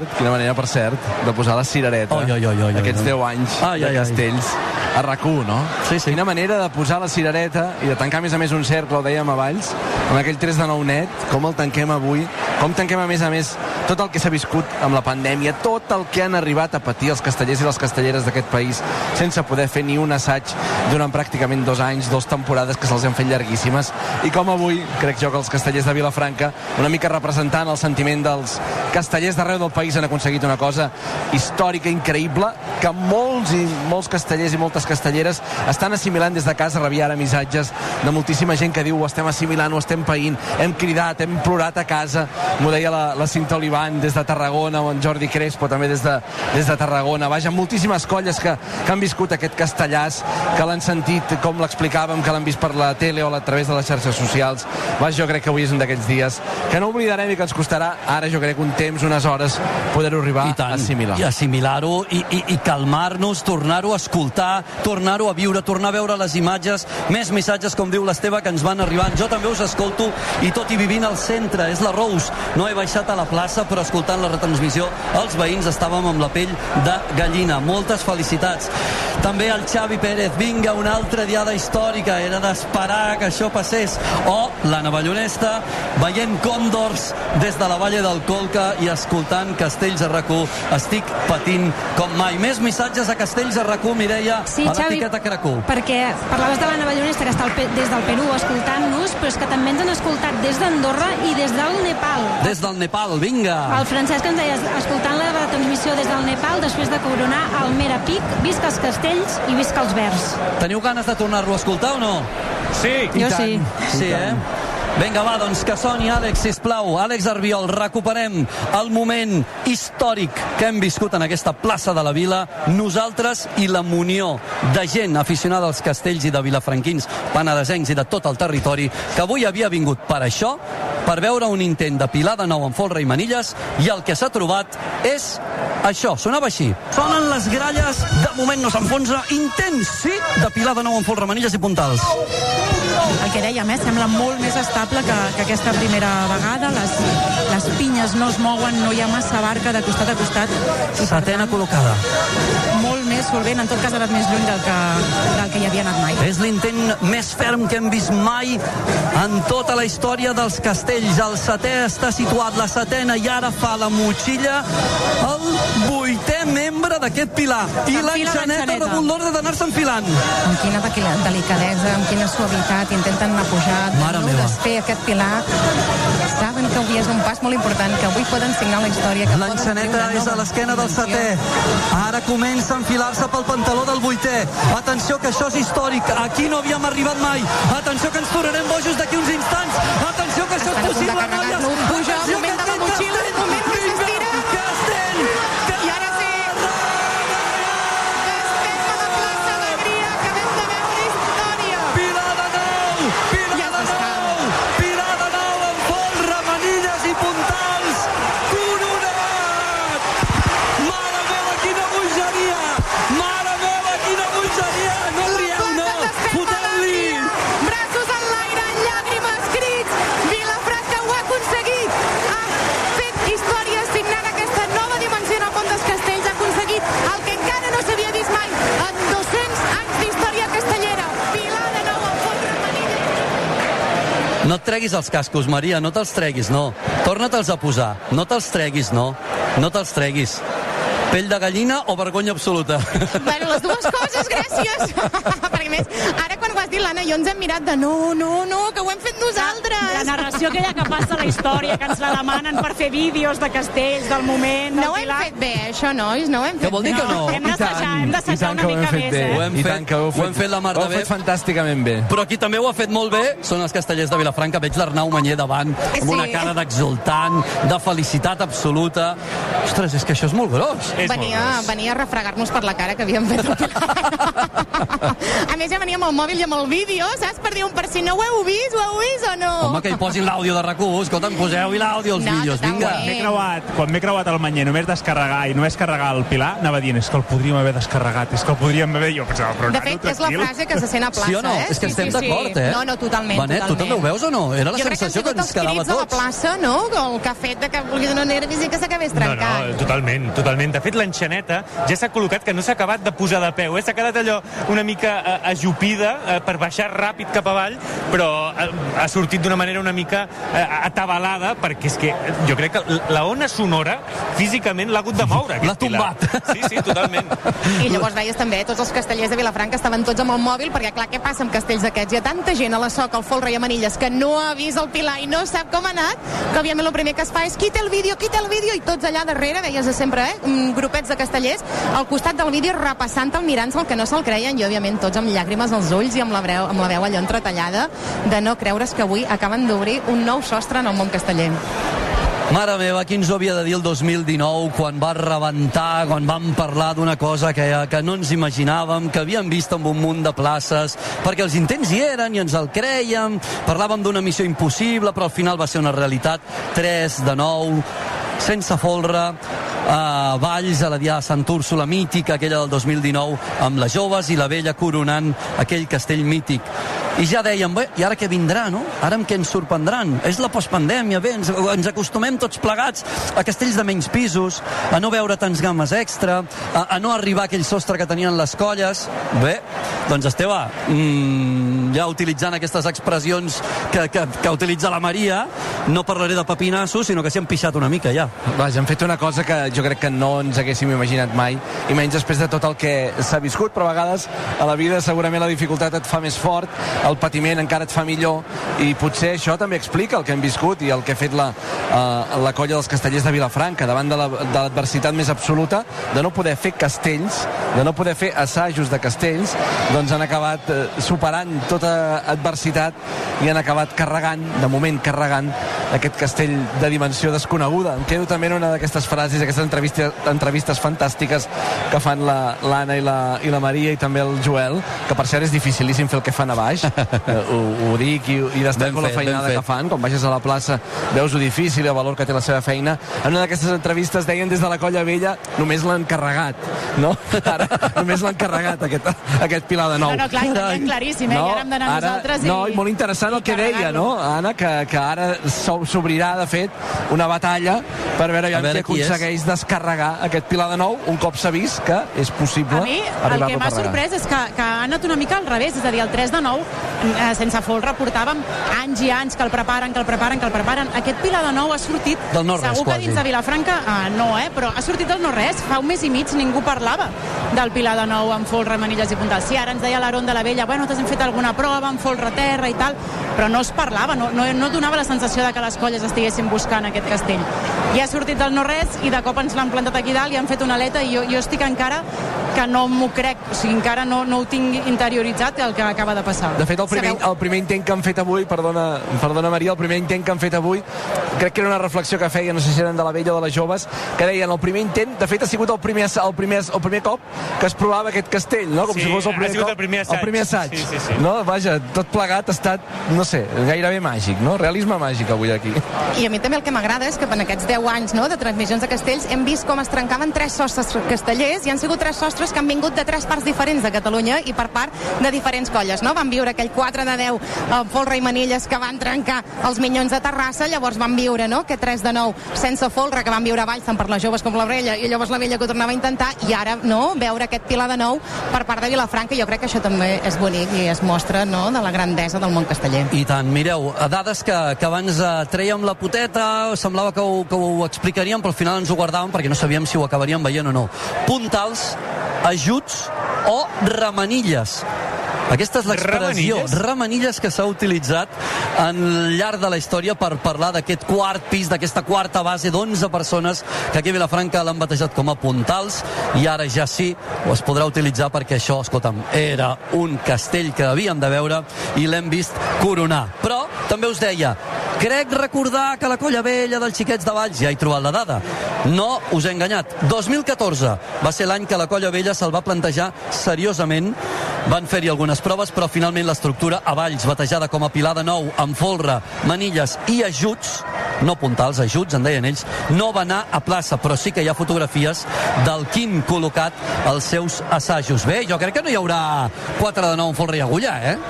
per cert, de posar la cirereta aquests 10 anys de castells a RAC1, no? Sí. Quina manera de posar la cirereta i de tancar, a més a més, un cercle, ho dèiem abans, amb aquell 3 de 9 net, com el tanquem avui, com tanquem, a més, tot el que s'ha viscut amb la pandèmia, tot el que han arribat a patir els castellers i les castelleres d'aquest país, sense poder fer ni un assaig durant pràcticament 2 anys, 2 temporades que se'ls han fet llarguíssimes, i com avui, crec jo que els castellers de Vilafranca, una mica representant el sentiment dels castellers d'arreu del país, han aconseguit una cosa històrica, increïble, que molts castellers i moltes castelleres estan assimilant des de casa. Rebia ara missatges de moltíssima gent que diu ho estem assimilant, ho estem païnt, hem cridat, hem plorat a casa. M'ho deia la Cinta Olivan des de Tarragona, o en Jordi Crespo també des de Tarragona. Vaja, moltíssimes colles que han viscut aquest castellàs, que l'han sentit, com l'explicàvem, que l'han vist per la tele o a través de les xarxes socials. Vaja, jo crec que avui és un d'aquells dies que no oblidarem i que ens costarà ara, jo crec, un temps, unes hores, poder-ho arribar a assimilar. I assimilar-ho i calmar-nos, tornar-ho a escoltar, tornar-ho a viure, tornar a veure les imatges, més missatges, com diu l'Esteve, que ens van arribant. Jo també us escolto, i tot i vivint al centre, és la Rose, no he baixat a la plaça, però escoltant la retransmissió, els veïns estàvem amb la pell de gallina. Moltes felicitats. També el Xavi Pérez, vinga, una altra diada històrica, era d'esperar que això passés. O la Navallonesta, veient còndors des de la Valle del Colca i escoltant Castells a RAC1, estic patint com mai. Més missatges a Castells a RAC1, Mireia, sí, a l'etiqueta RAC1. Perquè parlaves de la Navallonesta, que està des del Perú escoltant-nos, però és que també ens han escoltat des d'Andorra i des del Nepal. Des del Nepal, vinga! El Francesc ens deia, escoltant la transmissió des del Nepal, després de coronar el Merapic, visca els castells i visca els verds. Teniu ganes de tornar-lo a escoltar o no? Sí. Jo sí. Sí, Vinga, va, doncs que soni, Àlex, sisplau. Àlex Arbiol, recuperem el moment històric que hem viscut en aquesta plaça de la Vila, nosaltres i la munió de gent aficionada als castells i de vilafranquins, penedesencs i de tot el territori, que avui havia vingut per això, per veure un intent de pilar de nou en folre i manilles, i el que s'ha trobat és això, sonava així. Sonen les gralles, de moment no s'enfonsa, intent, sí, de pilar de nou en folre, manilles i puntals. El que dèiem, sembla molt més estable que aquesta primera vegada. Les pinyes no es mouen, no hi ha massa barca de costat a costat. Setena col·locada. Molt més solvent, en tot cas ha anat més lluny del que hi havia anat mai. És l'intent més ferm que hem vist mai en tota la història dels castells. El setè està situat, la setena, i ara fa la motxilla el 8è membre d'aquest pilar. I l'enxaneta ha rebut l'ordre d'anar-se enfilant. Amb quina delicadesa, amb quina suavitat, intenten anar pujant, no desfer aquest pilar. Saben que avui és un pas molt important, que avui poden signar la història. L'enxaneta és a l'esquena del setè. Ara comença a enfilar-se pel pantaló del 8è. Atenció, que això és històric. Aquí no havíem arribat mai. Atenció, que ens tornarem bojos d'aquí uns instants. Atenció, que això és possible, noies. Puja, moment de la motxilla, moment que s'estira. Castell! I ara sí. No et treguis els cascos, Maria, no te'ls treguis, no. Torna-te'ls a posar. No te'ls treguis, no. No te'ls treguis. Pell de gallina o vergonya absoluta? Bueno, les dues coses, gràcies. Perquè més, ara quan ho has dit, l'Anna i jo ens hem mirat de no, que ho hem fet nosaltres. La narració aquella que passa a la història, que ens la demanen per fer vídeos de castells, del moment... No ho hem fet bé, això, nois, no ho hem fet bé. Què vol dir que no? Hem d'assajar una mica més, Ho hem fet la mar de bé. Ho hem fet fantàsticament bé. Però qui també ho ha fet molt bé són els castellers de Vilafranca. Veig l'Arnau Manyer davant, amb una cara d'exultant, de felicitat absoluta. Ostres, és que això és molt gros. Venia a refregar-nos per la cara que havíem fet. A més, ja venia amb el mòbil i amb el vídeo, saps? Per dir per si no ho heu vist o no? Home, que hi posin l'àudio de RAC1. Escolta'm, poseu-hi l'àudio als vídeos, vinga. Quan m'he creuat el Manyer, només descarregar i només carregar el Pilar, anava dient, és que el podríem haver descarregat, és que el podríem haver... Jo pensava, però de fet, és la frase que se sent a plaça, sí o no? És que estem d'acord, eh? No, totalment. Benet, tu també ho veus o no? Era la sensació que ens quedava tots. Jo crec que han sigut els crits a la plaça, no? El que ha fet que vulguis donar nervis i que s'acabés trencant. No, totalment. De fet, l'enxaneta ja s'ha col·locat, que no s'ha acabat de posar de peu, s'ha quedat allò una mica ajupida per baixar ràpid cap avall, però ha sortit d'una manera una mica atabalada, perquè és que jo crec que la ona sonora físicament l'ha hagut de moure. L'ha tombat. Sí, totalment. I llavors deies també, tots els castellers de Vilafranca estaven tots amb el mòbil, perquè clar, què passa amb castells d'aquests? Hi ha tanta gent a la Soca, al Folre i a Manilles que no ha vist el Pilar i no sap com ha anat, que òbviament el primer que es fa és qui té el vídeo, i tots allà darrere, veies sempre, grupets de castellers al costat del vídeo repassant-te'l, mirant-se'l, que no se'l creien, i òbviament tots amb llàgrimes als ulls i amb la veu allò entretallada de no creure's que avui acaben d'obrir un nou sostre en el món casteller. Mare meva, qui ens ho havia de dir el 2019 quan va rebentar, quan vam parlar d'una cosa que no ens imaginàvem, que havíem vist en un munt de places, perquè els intents hi eren i ens el crèiem, parlàvem d'una missió impossible, però al final va ser una realitat. 3 de 9, sense folre, a Valls, a la Diada de Sant Úrsula mítica, aquella del 2019, amb les joves i la vella coronant aquell castell mític. I ja dèiem, bé, i ara què vindrà, no? Ara amb què ens sorprendran? És la postpandèmia, bé, ens acostumem tots plegats a castells de menys pisos, a no veure tants gammes extra, a no arribar a aquell sostre que tenien les colles. Bé, doncs Esteve, ja utilitzant aquestes expressions que utilitza la Maria, no parlaré de papinassos, sinó que s'hi han pixat una mica ja. Vaja, han fet una cosa que jo crec que no ens haguéssim imaginat mai, i menys després de tot el que s'ha viscut, però a vegades a la vida segurament la dificultat et fa més fort, el patiment encara et fa millor, i potser això també explica el que hem viscut i el que ha fet la colla dels castellers de Vilafranca davant de l'adversitat més absoluta, de no poder fer castells, de no poder fer assajos de castells, doncs han acabat superant tota adversitat i han acabat carregant, de moment carregant, aquest castell de dimensió desconeguda. Em quedo també en una d'aquestes frases, aquestes entrevistes fantàstiques que fan l'Anna i la Maria i també el Joel, que per cert és dificilíssim fer el que fan a baix, ho dic i destaco la feinada que fan. Quan baixes a la plaça veus lo difícil i el valor que té la seva feina. En una d'aquestes entrevistes deien des de la colla vella només l'han carregat, no? Ara només l'han carregat aquest Pilar de Nou. No, clar, claríssim, i ara hem d'anar nosaltres i... No, i molt interessant el que deia, no, Anna, que ara s'obrirà, de fet, una batalla per veure qui aconsegueix descarregar aquest Pilar de Nou un cop s'ha vist que és possible arribar-lo a carregar. A mi el que m'ha sorprès és que ha anat una mica al revés, és a dir, el 3 de 9 sense folre portàvem anys i anys que el preparen. Aquest Pilar de Nou ha sortit del no-res, segur que dins de Vilafranca però ha sortit del no-res. Fa un mes i mig ningú parlava del Pilar de Nou amb folre, manilles i puntals. Sí, ara ens deia l'Aaron de la Vella, bueno, t'has fet alguna prova amb folre terra i tal, però no es parlava, no donava la sensació de que les colles estiguessin buscant aquest castell. I ha sortit del no-res i de cop ens l'han plantat aquí dalt i han fet una aleta, i jo estic encara que no m'ho crec, o sigui, encara no ho tinc interioritzat el que acaba de passar. De fet, el primer intent que han fet avui, perdona Maria, el primer intent que han fet avui, crec que era una reflexió que feien, no sé si eren de la Vella o de les joves, que deien, el primer intent, de fet ha sigut el primer cop que es provava aquest castell, no? Com si fos el primer assaig. Sí. No? Vaja, tot plegat ha estat, no sé, gairebé màgic, no? Realisme màgic avui aquí. I a mi també el que m'agrada és que en aquests 10 anys, no, de transmissions de castells hem vist com es trencaven 3 sostres castellers, i han sigut 3 sostres que han vingut de 3 parts parts diferents de Catalunya i per part de diferents colles, no? Van viure aquell 4-10 amb Folra i Manilles que van trencar els Minyons de Terrassa, llavors van viure, no?, aquest 3-9 sense Folra que van viure a Valls, tant per les joves com la Vella, i llavors la Vella que ho tornava a intentar, i ara, no?, veure aquest Pilar de Nou per part de Vilafranca. Jo crec que això també és bonic i es mostra, no?, de la grandesa del món casteller. I tant, mireu, dades que abans trèiem la poteta, semblava que ho explicaríem, però al final ens ho guardàvem perquè no sabíem si ho acabaríem veient o no. Puntals, ajuts o remanilles. Aquesta és l'expressió, remanilles, que s'ha utilitzat al llarg de la història per parlar d'aquest quart pis, d'aquesta quarta base d'11 persones que aquí a Vilafranca l'han batejat com a puntals, i ara ja sí es podrà utilitzar perquè això, escolta'm, era un castell que havíem de veure i l'hem vist coronar. Però també us deia, crec recordar que la Colla Vella dels Xiquets de Valls, ja he trobat la dada, no us he enganyat, 2014 va ser l'any que la Colla Vella se'l va plantejar seriosament. Van fer-hi algunes proves, però finalment l'estructura a Valls, batejada com a Pilar de Nou, amb Folra, Manilles i ajuts, no puntals, ajuts, en deien ells, no va anar a plaça, però sí que hi ha fotografies del Quim col·locat als seus assajos. Bé, jo crec que no hi haurà 4-9 amb Folra i Agullà, eh?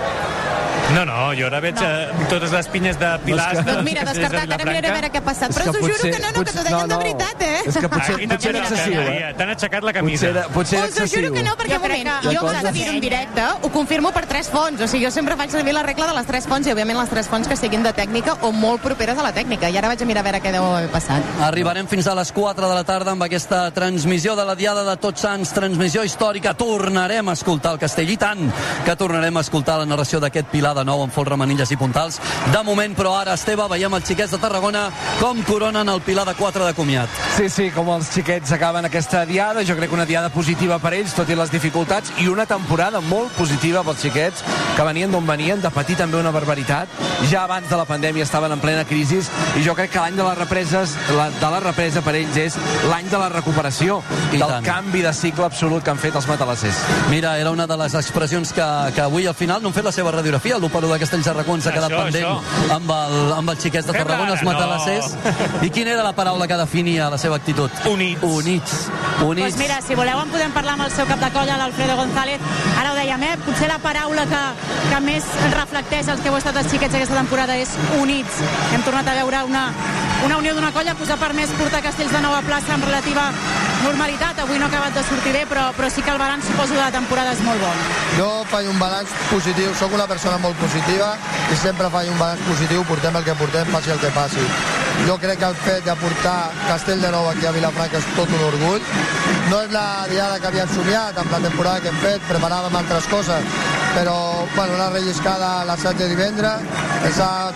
No, jo ara veig totes les pinyes de pilars... Doncs mira, descartat, ara miraré a veure què ha passat. Però us ho juro que no, que t'ho deien de veritat, eh? És que potser era excessiu, T'han aixecat la camisa. Potser era excessiu. Us ho juro que no, perquè un moment, jo us he de dir en directe, ho confirmo per 3 fonts. O sigui, jo sempre faig servir la regla de les 3 fonts, i òbviament les 3 fonts que siguin de tècnica o molt properes a la tècnica. I ara vaig a mirar a veure què deu haver passat. Arribarem fins a les 4 de la tarda amb aquesta transmissió de la Diada de Tots Sants, transmissió històrica. Tornarem a escoltar el castell, i tant que tornarem a escoltar la narració d'aquest Pilar de Nou amb Folra, Manilles i Puntals. De moment, però ara, Esteve, veiem els xiquets de Tarragona com coronen el Pilar de 4 de comiat. Sí, com els xiquets acaben aquesta diada, jo crec que una diada positiva per ells, tot i les dificultats, i una temporada molt positiva pels xiquets, que venien d'on venien, de patir també una barbaritat. Ja abans de la pandèmia estaven en plena crisi, i jo crec que l'any de la represa per ells és l'any de la recuperació, del canvi de cicle absolut que han fet els matalassers. Mira, era una de les expressions que avui al final no han fet la seva radiografia. L'operador de Castells de Racons s'ha quedat pendent amb els xiquets de Tarragona, els matalassers. I quina era la paraula que definia la seva actitud? Units. Doncs mira, si voleu en podem parlar amb el seu cap de colla, l'Alfredo González. Ara ho dèiem, potser la paraula que més reflecteix els que heu estat els xiquets aquesta temporada és units. Hem tornat a veure una unió d'una colla que us ha permès portar Castells de Nou a plaça amb relativa normalitat. Avui no ha acabat de sortir bé, però sí que el balanç, suposo, de la temporada és molt bon. Jo faig un balanç positiu, sóc una persona molt positiva i sempre faig un balanç positiu, portem el que portem, passi el que passi. Jo crec que el fet de portar Castell de Nou aquí a Vilafranca és tot un orgull. No és la diada que havíem somiat amb la temporada que hem fet, preparàvem altres coses, però una relliscada a les 7 de divendres, ens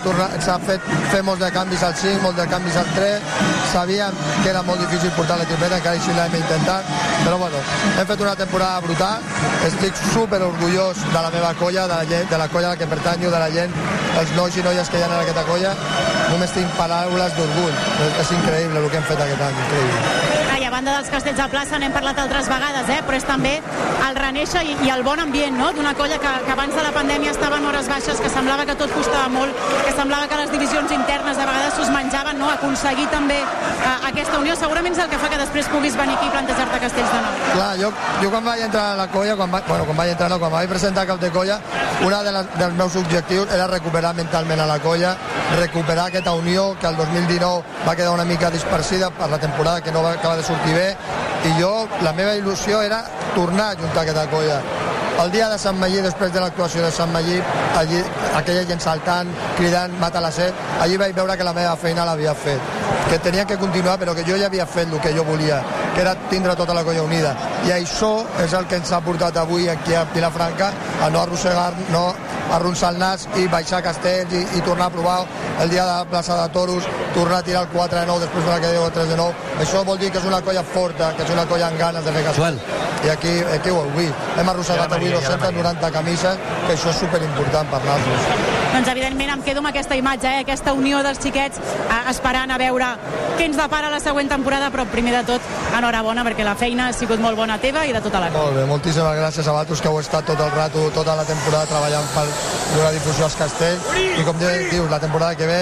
ha fet fer molts de canvis al 5, molts de canvis al 3, sabíem que era molt difícil portar l'equipeta, encara així l'hem intentat, però hem fet una temporada brutal, estic super orgullós de la meva colla, de la colla a la que pertanyo, de la gent, els nois i noies que hi ha en aquesta colla, només tinc paraules d'orgull, és increïble el que hem fet aquest any, increïble. A banda dels castells de plaça n'hem parlat altres vegades, però és també el renéixer i el bon ambient, no?, d'una colla que abans de la pandèmia estava en hores baixes, que semblava que tot costava molt, que semblava que les divisions internes de vegades s'us menjaven, no?, aconseguir també aquesta unió segurament és el que fa que després puguis venir aquí i plantejar-te Castells de Nou. Clar, jo quan vaig entrar a la colla, quan vaig presentar cap de colla, un dels meus objectius era recuperar mentalment a la colla, recuperar aquesta unió que el 2019 va quedar una mica dispersida per la temporada que no va acabar de sortir bé, i la meva il·lusió era tornar a juntar aquesta colla. El dia de Sant Magí, després de l'actuació de Sant Magí, allí, aquella gent saltant, cridant, mata la set, allí vaig veure que la meva feina l'havia fet, que tenia que continuar, però que jo ja havia fet el que jo volia, que era tindre tota la colla unida. I això és el que ens ha portat avui aquí a Vilafranca, a no arrossegar, no arronsar el nas i baixar Castells i tornar a provar el dia de la plaça de Toros, tornar a tirar el 4 de 9 després de la que diu el 3 de 9. Això vol dir que és una colla forta, que és una colla amb ganes de fer Castells. I aquí ho avui. Hem arrossegat avui 290 camises, que això és superimportant per nosaltres. Doncs evidentment em quedo amb aquesta imatge, aquesta unió dels xiquets, esperant a veure què ens depara la següent temporada, però primer de tot, enhorabona, perquè la feina ha sigut molt bona teva i de tota la colla. Molt bé, moltíssimes gràcies a vosaltres, que heu estat tot el rato, tota la temporada treballant per donar difusió als castells, i com dius, la temporada que ve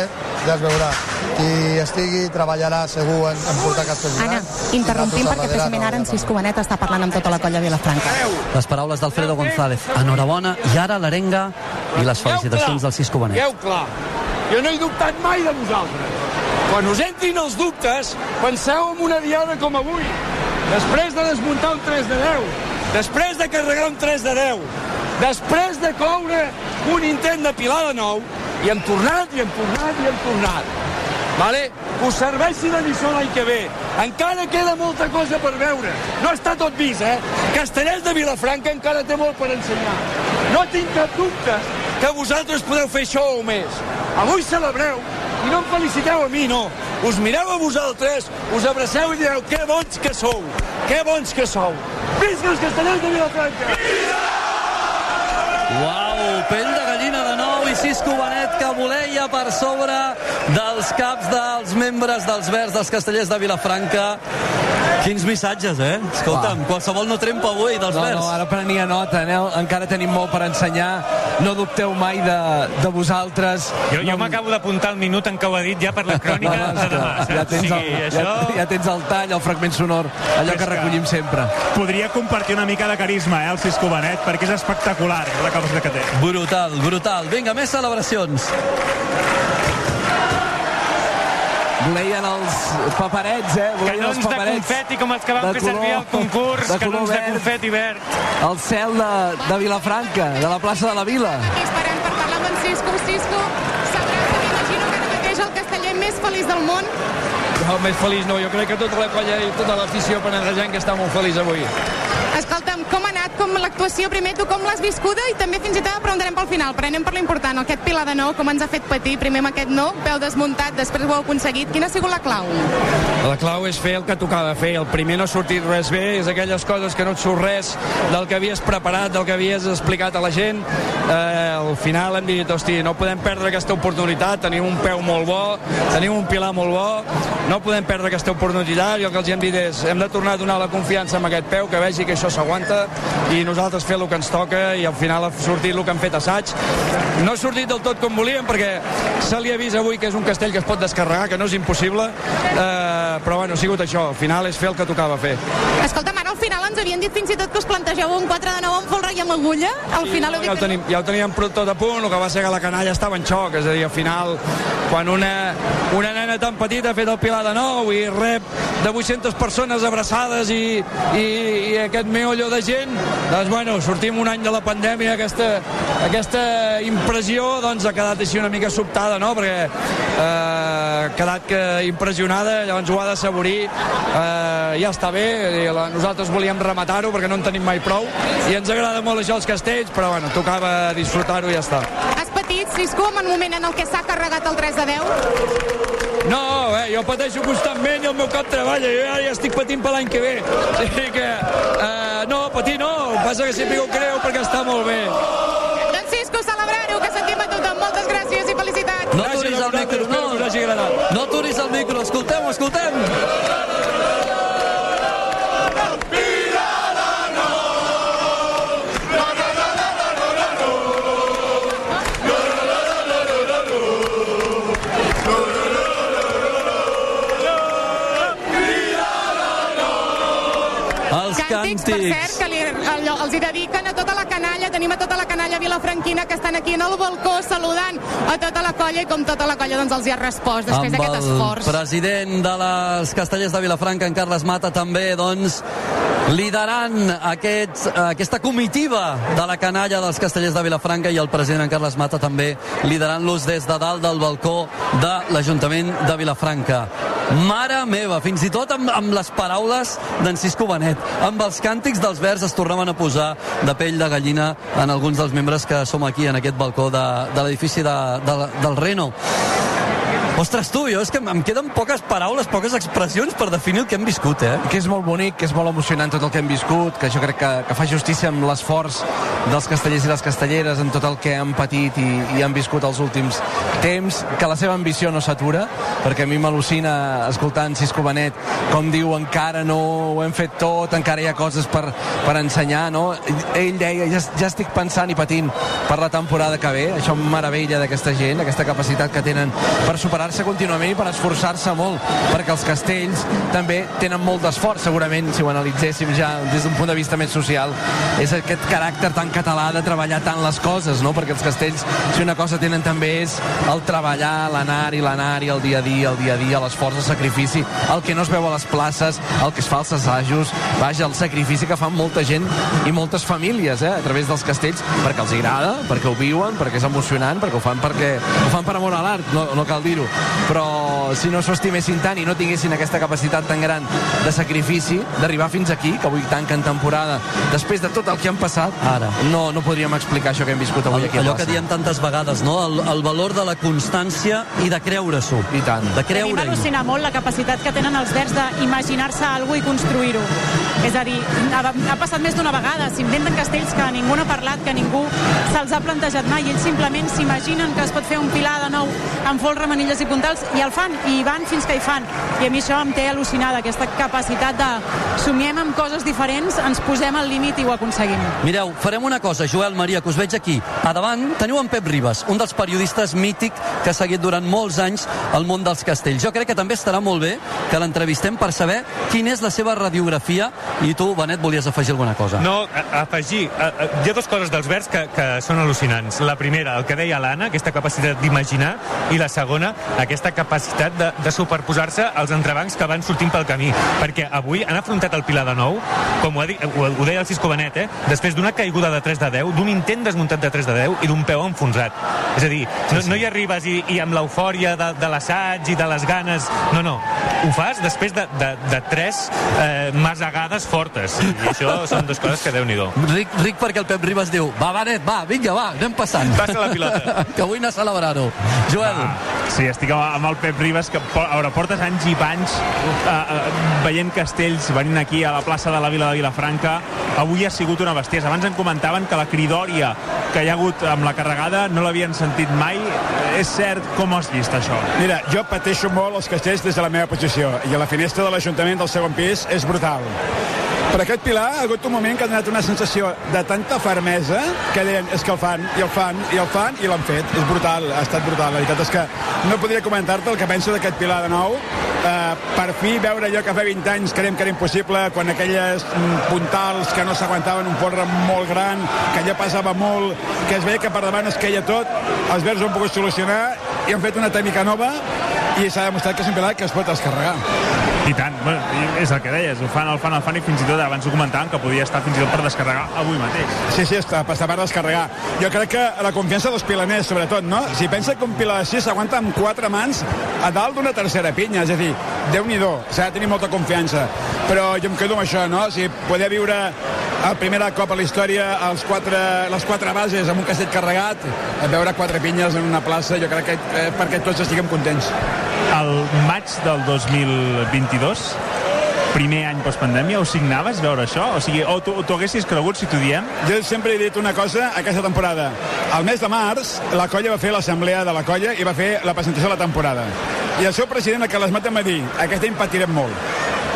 ja es veurà. Qui estigui treballarà segur en portar cap final. Anna, interrompim perquè precisament ara en Cisco Benet està parlant amb tota la colla de Vilafranca. Les paraules d'Alfredo González. Enhorabona, i ara l'arenga i les felicitacions del Cisco Benet. Veieu clar, jo no he dubtat mai de vosaltres. Quan us entrin els dubtes, penseu en una diada com avui. Després de desmuntar un 3 de 10, després de carregar un 3 de 10, després de coure un intent de pilar de nou, i hem tornat, i hem tornat, i hem tornat. Vale? Us serveixi de lliçó l'any que ve. Encara queda molta cosa per veure. No està tot vist, Castellers de Vilafranca encara té molt per ensenyar. No tinc cap dubte que vosaltres podeu fer això o més. Avui celebreu, i no em feliciteu a mi, no. Us mireu a vosaltres, us abraceu i direu que bons que sou, que bons que sou. Visca els Castellers de Vilafranca! Uau, pell de gallina de nou i Cisco Benet que voleia per sobre dels caps dels membres dels Verds dels Castellers de Vilafranca. Quins missatges, Escolta'm, qualsevol no trempa avui dels Verds. No, ara prenia nota, encara tenim molt per ensenyar. No dubteu mai de vosaltres. Jo m'acabo d'apuntar el minut en què ho ha dit ja per la crònica de demà. Ja tens el tall, el fragment sonor, allò que recollim sempre. Podria compartir una mica de carisma, el Cisco Benet, perquè és espectacular la cosa que té. Brutal, brutal. Vinga, més celebracions. Voleien els paperets, Canons de confeti com els que vam fer servir al concurs, canons de confeti verd. El cel de Vilafranca, de la plaça de la Vila. Esperem per parlar amb en Cisco. Cisco, sabràs que m'imagino que ara mateix el casteller més feliç del món. No, més feliç no, jo crec que tota la colla i tota l'afició penedresenca està molt feliç avui. Escolta'm, com ha anat, com l'actuació, primer tu com l'has viscuda i també fins i tot preguntarem pel final, però anem per l'important, aquest pilar de nou, com ens ha fet patir, primer amb aquest no, peu desmuntat, després ho heu aconseguit, quina ha sigut la clau? La clau és fer el que tocava fer, el primer no ha sortit res bé, és aquelles coses que no et surt res del que havies preparat, del que havies explicat a la gent, al final hem dit, hosti, no podem perdre aquesta oportunitat, tenim un peu molt bo, tenim un pilar molt bo, no podem perdre aquesta oportunitat, i el que els hem dit és, hem de tornar a donar la confiança amb aquest peu, que vegi que això s'aguanta, i nosaltres fer el que ens toca, i al final ha sortit el que han fet assaig. No ha sortit del tot com volíem, perquè se li ha vist avui que és un castell que es pot descarregar, que no és impossible, però bueno, ha sigut això, al final és fer el que tocava fer. Escolta'm, ara al final ens havien dit fins i tot que us plantegeu un 4 de 9 amb folre i amb agulla, al final ja ho teníem tot a punt, el que va ser que la canalla estava en xoc, és a dir, al final, quan una nena tan petita ha fet el pilar de 9 i rep de 800 persones abraçades i aquest meollo de gent, doncs bueno, sortim un any de la pandèmia, aquesta impressió doncs ha quedat així una mica sobtada, no? Perquè ha quedat impressionada, llavors ho ha de saborir, ja està bé, nosaltres volíem rematar-ho perquè no en tenim mai prou i ens agrada molt això els castells, però bueno, tocava disfrutar-ho i ja està. Has patit, Cisco, en el moment en el que s'ha carregat el 3 de 10? No, jo pateixo constantment i el meu cap treballa, jo ja estic patint per l'any que ve, o sigui que no, patir no, passa que sempre ho creu perquè està molt bé. Doncs Cisco, celebrar-ho, que sentim a tothom, moltes gràcies i felicitats. No aturis el micro, no aturis el micro, escoltem. Càntics, per cert, que els hi dediquen a tota la canalla, tenim a tota la canalla vilafranquina que estan aquí en el balcó saludant a tota la colla i com tota la colla doncs els hi ha respost després d'aquest esforç. Amb el president de les Castellers de Vilafranca, en Carles Mata, també doncs liderant aquesta comitiva de la canalla dels Castellers de Vilafranca i el president en Carles Mata també liderant-los des de dalt del balcó de l'Ajuntament de Vilafranca. Mare meva, fins i tot amb les paraules d'en Cisco Benet, amb els càntics dels Verds es tornaven a posar de pell de gallina en alguns dels membres que som aquí en aquest balcó de l'edifici del Reno. Ostres, tu, és que em queden poques paraules, poques expressions per definir el que hem viscut, Que és molt bonic, que és molt emocionant tot el que hem viscut, que jo crec que fa justícia amb l'esforç dels castellers i les castelleres en tot el que han patit i han viscut els últims temps, que la seva ambició no s'atura, perquè a mi m'al·lucina escoltant Cisco Benet, com diu, encara no ho hem fet tot, encara hi ha coses per ensenyar, no? Ell deia, ja estic pensant i patint per la temporada que ve, això em meravella d'aquesta gent, aquesta capacitat que tenen per superar-se contínuament i per esforçar-se molt, perquè els castells també tenen molt d'esforç, segurament, si ho analitzéssim ja des d'un punt de vista més social, és aquest caràcter tan català de treballar tant les coses, no? Perquè els castells, si una cosa tenen també és el treballar, l'anar-hi, el dia a dia, l'esforç, el sacrifici, el que no es veu a les places, el que es fa als assajos, vaja, el sacrifici que fan molta gent i moltes famílies, a través dels castells, perquè els agrada, perquè ho viuen, perquè és emocionant, perquè ho fan per amor a l'art, no cal dir-ho, però si no s'ho estimessin tant i no tinguessin aquesta capacitat tan gran de sacrifici, d'arribar fins aquí, que avui tanquen temporada, després de tot el que han passat, ara no podríem explicar això que hem viscut avui aquí a allò plaça. Que diem tantes vegades, no? El valor de la constància i de creure-s'ho. I tant. De creure-hi. A mi m'al·lucina molt la capacitat que tenen els verds d'imaginar-se alguna cosa i construir-ho. És a dir, ha passat més d'una vegada, s'inventen castells que ningú no ha parlat, que ningú se'ls ha plantejat mai, i ells simplement s'imaginen que es pot fer un pilar de nou amb folre, manilles i puntals, i el fan, i hi van fins que hi fan. I a mi això em té al·lucinada, aquesta capacitat de somiem amb coses diferents, ens posem al límit i ho aconseguim. Mireu, farem una cosa, Joel, Maria, que us veig aquí. A davant teniu en Pep Ribas, un dels periodistes mític que ha seguit durant molts anys el món dels castells. Jo crec que també estarà molt bé que l'entrevistem per saber quina és la seva radiografia. I tu, Benet, volies afegir alguna cosa? No, afegir. Hi ha dues coses dels verds que són al·lucinants. La primera, el que deia l'Anna, aquesta capacitat d'imaginar, i la segona, aquesta capacitat de superposar-se als entrebancs que van sortint pel camí. Perquè avui han afrontat el Pilar de nou, com ho deia el Cisco Benet, després d'una caiguda de 3 de 10, d'un intent desmuntat de 3 de 10 i d'un peu enfonsat. És a dir, no hi arribes i amb l'eufòria de l'assaig i de les ganes. No. Ho fas després de 3 masegades fortes. I això són dues coses que Déu-n'hi-do. Ric, perquè el Pep Ribas diu, va, Benet, vinga, anem passant. Passa la pilota. Que vull anar a celebrar-ho. Joel. Sí, estic amb el Pep Ribas, que portes anys i panys veient castells, venint aquí a la plaça de la Vila de Vilafranca. Avui ha sigut una bestiesa. Abans em comentaven que la cridòria que hi ha hagut amb la carregada no l'havien sentit mai. És cert, com has vist això? Mira, jo pateixo molt els castells des de la meva posició, i a la finestra de l'Ajuntament del segon pis és brutal. Per aquest Pilar ha hagut un moment que ha donat una sensació de tanta fermesa que deien, és que el fan, i l'han fet. És brutal, ha estat brutal. La veritat és que no podria comentar-te el que penso d'aquest Pilar de nou. Per fi veure allò que fa 20 anys creiem que era impossible, quan aquelles puntals que no s'aguantaven, un folre molt gran, que allò passava molt, que es veia que per davant es queia tot, els verds ho han pogut solucionar i han fet una tècnica nova i s'ha demostrat que és un Pilar que es pot descarregar. I tant, bueno, és el que deies, ho fan i fins i tot abans ho comentàvem que podia estar fins i tot per descarregar avui mateix. Sí, està per descarregar. Jo crec que la confiança dels pilaners, sobretot, no? Si pensa que un pilar així s'aguanta amb 4 mans a dalt d'una tercera pinya, és a dir, Déu-n'hi-do, s'ha de tenir molta confiança. Però jo em quedo amb això, no? Si poder viure el primer cop a la història les 4 bases amb un castell carregat, veure 4 pinyes en una plaça, jo crec que perquè tots estiguem contents. El maig del 2022, primer any postpandèmia, ho signaves veure això? O sigui, o t'ho haguessis cregut si t'ho diem? Jo sempre he dit una cosa aquesta temporada. Al mes de març, la colla va fer l'assemblea de la colla i va fer la presentació de la temporada. I el seu president, el Carles Mata, em va dir, aquest any patirem molt.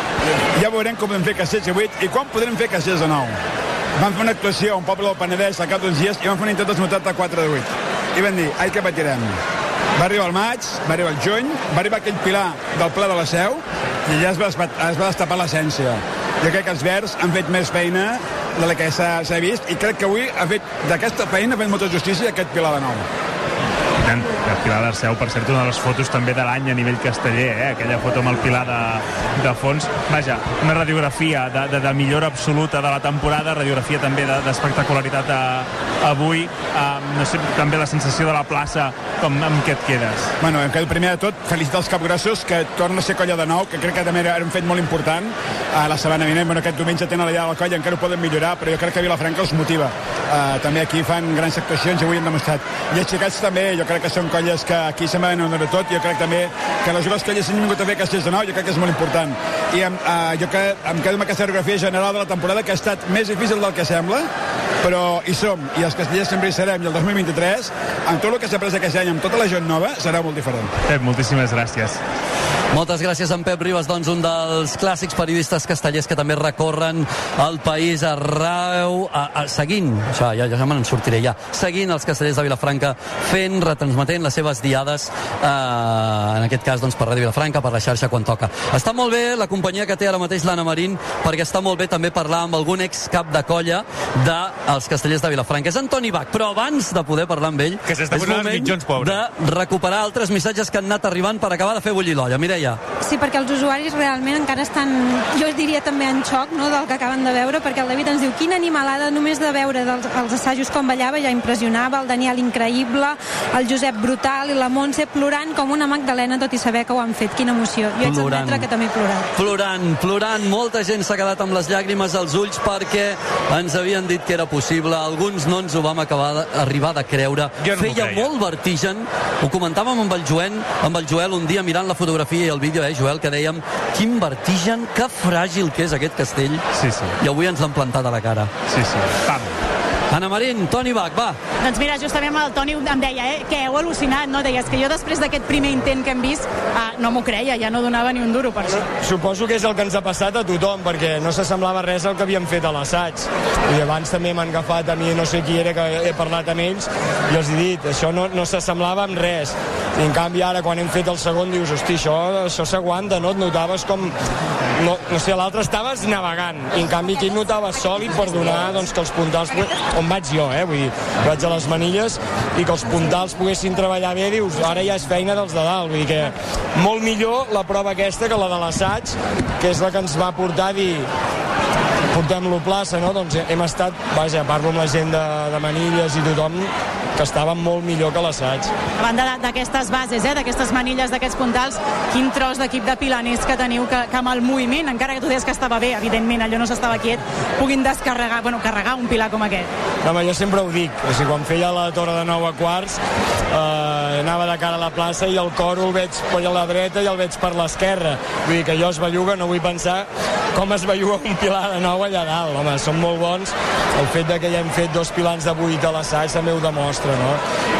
Ja veurem com podem fer castells de 8 i quan podrem fer castells de 9. Van fer una actuació a un poble del Penedès al cap d'uns dies i van fer un intent desmuntat de 4 de 8. I van dir, ai que patirem. Va arribar el maig, va arribar el juny, va arribar aquell Pilar del Pla de la Seu i ja es va destapar l'essència. Jo crec que els verds han fet més feina de la que s'ha vist i crec que avui d'aquesta feina ha fet molta justícia aquest Pilar de nou. El Pilar d'Arceu, per cert, una de les fotos també de l'any a nivell casteller, aquella foto amb el Pilar de fons. Vaja, una radiografia de millora absoluta de la temporada, radiografia també d'espectacularitat avui. No sé, també la sensació de la plaça, amb què et quedes? Bueno, em quedo primer de tot felicitar els capgrossos, que torna a ser colla de nou, que crec que també era un fet molt important a la setmana vinent. Bueno, aquest diumenge tenen la llada de la colla, encara ho poden millorar, però jo crec que Vilafranca els motiva. També aquí fan grans actuacions i avui han demostrat. I els xicats també, jo crec que són colles que aquí se m'han donat tot. Jo crec també que les dues colles han vingut a fer castells de nou, jo crec que és molt important. I jo em quedo amb aquesta radiografia general de la temporada, que ha estat més difícil del que sembla, però hi som, i els castellers sempre hi serem, i el 2023, amb tot el que s'ha pres aquest any, amb tota la gent nova, serà molt diferent. Moltíssimes gràcies. Moltes gràcies a en Pep Ribas, doncs un dels clàssics periodistes castellers que també recorren el país arreu, seguint, això ja me'n sortiré ja, seguint els castellers de Vilafranca, fent, retransmetent les seves diades, en aquest cas doncs per Ràdio Vilafranca, per la xarxa quan toca. Està molt bé la companyia que té ara mateix l'Anna Marín, perquè està molt bé també parlar amb algun excap de colla dels castellers de Vilafranca. És Antoni Bach, però abans de poder parlar amb ell, que s'està és posant els mitjons, pobre, de recuperar altres missatges que han anat arribant per acabar de fer bullir l'olla. Mireia. Sí, perquè els usuaris realment encara estan, jo diria també en xoc, no?, del que acaben de veure, perquè el David ens diu quina animalada, només de veure els assajos com ballava ja impressionava, el Daniel increïble, el Josep brutal i la Montse plorant com una Magdalena, tot i saber que ho han fet. Quina emoció. Jo haig d'admetre que també he plorat. Plorant. Molta gent s'ha quedat amb les llàgrimes als ulls perquè ens havien dit que era possible. Alguns no ens ho vam arribar de creure. Feia molt vertigen. Ho comentàvem amb el Joel un dia mirant la fotografia i el vídeo, Joel, que dèiem quin vertigen, que fràgil que és aquest castell. Sí. I avui ens l'han plantat a la cara. Sí. Pam. Anna Marín, Toni Bach, va. Doncs mira, justament el Toni em deia que heu al·lucinat, no? Deies que jo després d'aquest primer intent que hem vist no m'ho creia, ja no donava ni un duro per això. Suposo que és el que ens ha passat a tothom, perquè no s'assemblava res al que havíem fet a l'assaig. I abans també m'han agafat a mi, no sé qui era, que he parlat amb ells, i els he dit, això no s'assemblava amb res. I en canvi ara, quan hem fet el segon, dius, hosti, això s'aguanta, no? Et notaves com... No sé, l'altre estaves navegant, i en canvi aquí et notaves sòlid per donar doncs, que els puntals... On vaig jo, vull dir, vaig a les manilles i que els puntals poguessin treballar bé, dius, ara ja és feina dels de dalt, vull dir que molt millor la prova aquesta que la de l'assaig, que és la que ens va portar a dir portem-lo a plaça, no? Doncs hem estat, vaja, parlo amb la gent de Manilles i tothom, que estaven molt millor que l'assaig. A banda d'aquestes bases, d'aquestes manilles, d'aquests puntals, quin tros d'equip de pilaners que teniu que amb el moviment, encara que tu deies que estava bé, evidentment, allò no s'estava quiet, puguin descarregar, carregar un pilar com aquest. No, jo sempre ho dic, o sigui, quan feia la torre de 9 a quarts, anava de cara a la plaça i el coro el veig per la dreta i el veig per l'esquerra. Vull dir que jo es belluga, no vull pensar com es belluga un pilar de 9 allà dalt. Home, són molt bons. El fet de que ja hem fet 2 pilars de 8 a l'assaig també ho demostra, no?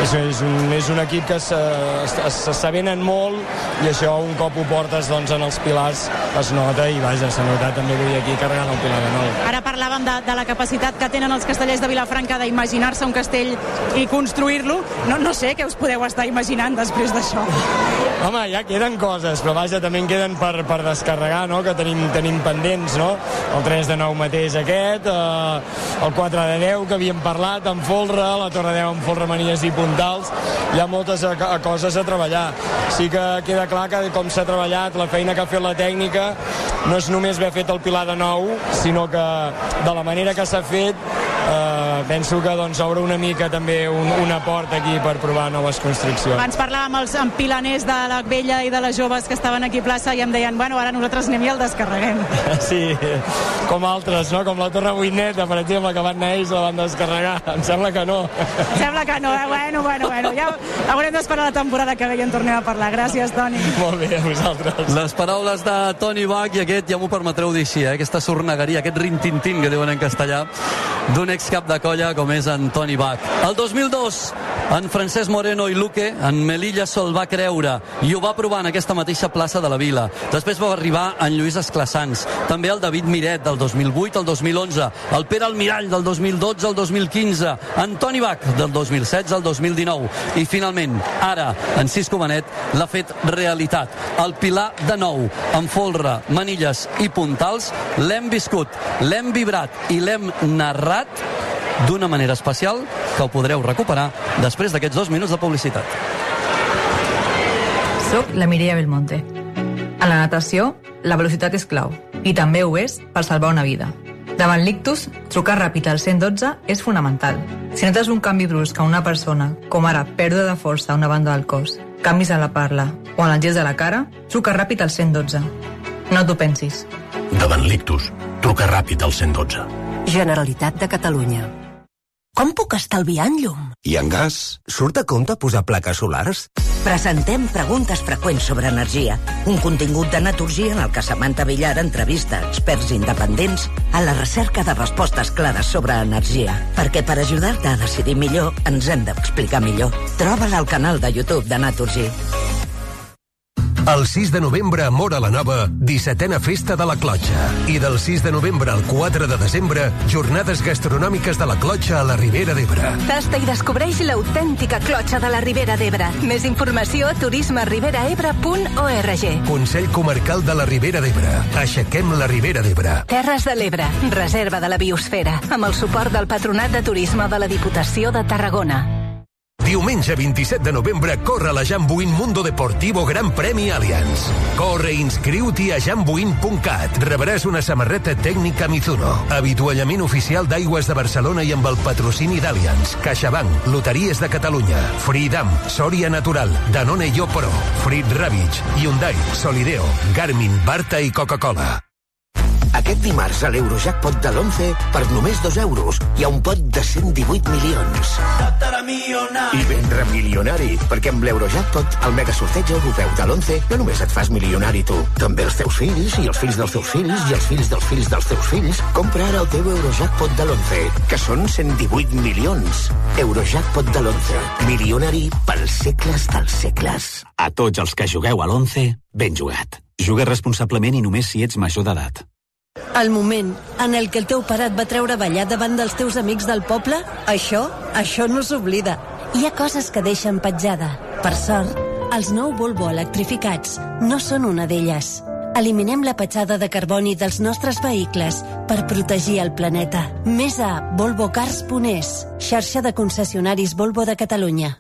És un equip que s'avenen molt i això un cop ho portes doncs, en els pilars es nota i vaja, s'ha notat també avui aquí carregant el pilar de 9. Ara parlàvem de la capacitat que tenen els castellers de Vilafranca d'imaginar-se un castell i construir-lo. No sé què us podeu estar imaginant després d'això. Home, ja queden coses, però vaja, també en queden per descarregar, no? Que tenim pendents, no? El 3 de 9 mateix aquest, el 4 de 10 que havíem parlat, amb folre, la torre 10 amb folre, manilles i puntals, hi ha moltes coses a treballar. Sí que queda clar que com s'ha treballat, la feina que ha fet la tècnica, no és només haver fet el pilar de 9, sinó que de la manera que s'ha fet, penso que doncs, obre una mica també una porta aquí per provar noves construccions. Abans parlàvem amb pilaners de la vella i de les joves que estaven aquí a plaça i em deien, bueno, ara nosaltres anem i el descarreguem. Sí, com altres, no? Com la Torre Buineta, per exemple, que van anar ells la van descarregar. Em sembla que no. Sembla que no, Bueno, ja haurem d'esperar la temporada que ve i en tornem a parlar. Gràcies, Toni. Molt bé, a vosaltres. Les paraules de Toni Bach i aquest, ja m'ho permetreu dir així, aquesta sornegueria, aquest rintintín que diuen en castellà, d'un excap de colla com és en Toni Bach. El 2002, en Francesc Moreno i Luque, en Melilla se'l va creure i ho va provar en aquesta mateixa plaça de la Vila. Després va arribar en Lluís Esclassans, també el David Miret del 2008 al 2011, el Pere Almirall del 2012 al 2015, en Toni Bach del 2016 al 2019 i finalment, ara, en Cisco Benet l'ha fet realitat. El pilar de 9, amb folre, manilles i puntals, l'hem viscut, l'hem vibrat i l'hem narrat d'una manera especial que ho podreu recuperar després d'aquests 2 minuts de publicitat. Soc la Mireia Belmonte. A la natació, la velocitat és clau i també ho és per salvar una vida. Davant l'ictus, trucar ràpid al 112 és fonamental. Si notes un canvi brusc a una persona, com ara pèrdua de força a una banda del cos, canvis a la parla o en el gest de la cara, truca ràpid al 112. No t'ho pensis. Davant l'ictus, truca ràpid al 112. Generalitat de Catalunya. Com puc estalviar en llum? I en gas? Surt a compte posar plaques solars? Presentem preguntes freqüents sobre energia. Un contingut de Naturgy en el que Samantha Villar entrevista experts independents a la recerca de respostes clares sobre energia. Perquè per ajudar-te a decidir millor, ens hem d'explicar millor. Troba-la al canal de YouTube de Naturgy. El 6 de novembre a Móra la Nova, 17a Festa de la Clotxa. I del 6 de novembre al 4 de desembre, jornades gastronòmiques de la Clotxa a la Ribera d'Ebre. Tasta i descobreix l'autèntica clotxa de la Ribera d'Ebre. Més informació a turismeriberaebre.org. Consell Comarcal de la Ribera d'Ebre. Aixequem la Ribera d'Ebre. Terres de l'Ebre, reserva de la biosfera, amb el suport del Patronat de Turisme de la Diputació de Tarragona. Diumenge 27 de novembre corre la Jambuin Mundo Deportivo Gran Premi Allianz. Corre i inscriu-t'hi a jambuin.cat. Rebràs una samarreta tècnica Mizuno, avituallament oficial d'Aigües de Barcelona i amb el patrocini d'Allianz, CaixaBank, Loteries de Catalunya, Freedom, Soria Natural, Danone Yo Pro, Frit Ravitch, Hyundai, Solideo, Garmin, Barta i Coca-Cola. Aquest dimarts a l'Eurojackpot de l'11, per només 2 euros, hi ha un pot de 118 milions. I ben remilionari, perquè amb l'Eurojackpot, el megasorteig europeu de l'11, no només et fas milionari tu, també els teus fills, i els fills dels teus fills, i els fills dels fills dels teus fills. Compra ara el teu Eurojackpot de l'11, que són 118 milions. Eurojackpot de l'11, milionari pels segles dels segles. A tots els que jugueu a l'11, ben jugat. Juga responsablement i només si ets major d'edat. El moment en el que el teu pare et va treure a ballar davant dels teus amics del poble, això no s'oblida. Hi ha coses que deixen petjada. Per sort, els nou Volvo electrificats no són una d'elles. Eliminem la petjada de carboni dels nostres vehicles per protegir el planeta. Més a volvocars.es, xarxa de concessionaris Volvo de Catalunya.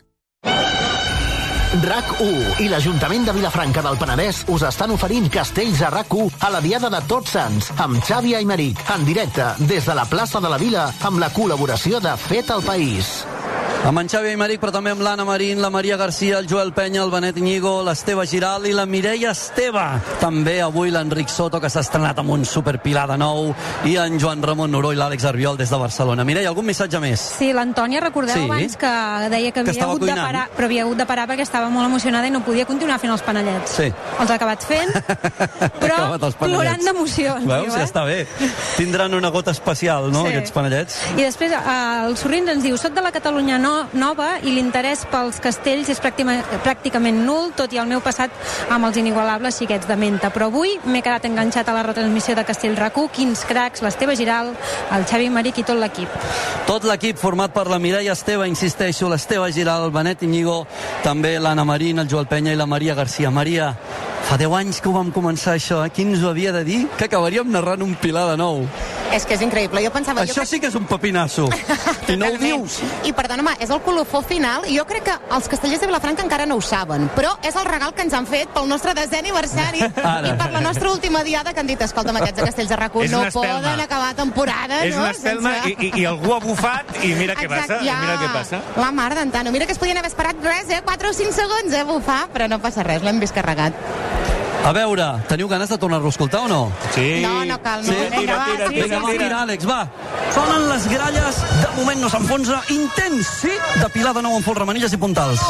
RAC1 i l'Ajuntament de Vilafranca del Penedès us estan oferint castells a RAC1 a la Diada de Tots Sants amb Xavi Aymeric, en directe des de la plaça de la Vila amb la col·laboració de Fet al País. Amb en Xavi Aymeric, però també amb l'Anna Marín, la Maria Garcia, el Joel Penya, el Benet Íñigo, l'Esteve Giral i la Mireia Esteve. També avui l'Enric Soto, que s'ha estrenat amb un superpilar de nou, i en Joan Ramon Noró i l'Àlex Arbiol des de Barcelona. Mireia, algun missatge més? Sí, l'Antònia, recordeu abans que deia que havia hagut de parar, però havia hagut de parar perquè estava molt emocionada i no podia continuar fent els panellets. Sí. Els ha acabat fent, però plorant d'emoció. Veus? Ja està bé. Tindran una gota especial, no, aquests panellets? I després el Sorrins ens diu: soc de la Catalunya Nova i l'interès pels castells és pràcticament nul, tot i el meu passat amb els inigualables xiquets de menta. Però avui m'he quedat enganxat a la retransmissió de Castell RAC1. Quins cracs, l'Esteve Giral, el Xavi Aymeric i tot l'equip. Tot l'equip format per la Mireia Esteve, insisteixo, l'Esteve Giral, el Benet Íñigo, també l'Anna Marín, el Joel Penya i la Maria Garcia. Maria, fa 10 anys que ho vam començar això, Qui ens ho havia de dir? Que acabaríem narrant un pilar de nou. És que és increïble. Jo pensava... Això sí que és un pepinasso. I no ho dius. I perdona, és el colofó final. Jo crec que els castellers de Vilafranca encara no ho saben, però és el regal que ens han fet pel nostre 10è aniversari i per la nostra última diada, que han dit: escolta'm, aquests de Castells de RAC1 no poden acabar temporada. És una espelma i algú ha bufat i mira què passa. Mira què passa. La mar d'Antano. Mira que es podien haver esperat res, 4 o 5 segons, bufar, però no passa res, l'hem vist carregat. A veure, teniu ganes de tornar-lo a escoltar o no? Sí. No cal, no. Tira, Àlex, va. Sonen les gralles, de moment no s'enfonsa. Intens, sí, de pilar de nou amb folremanilles i puntals.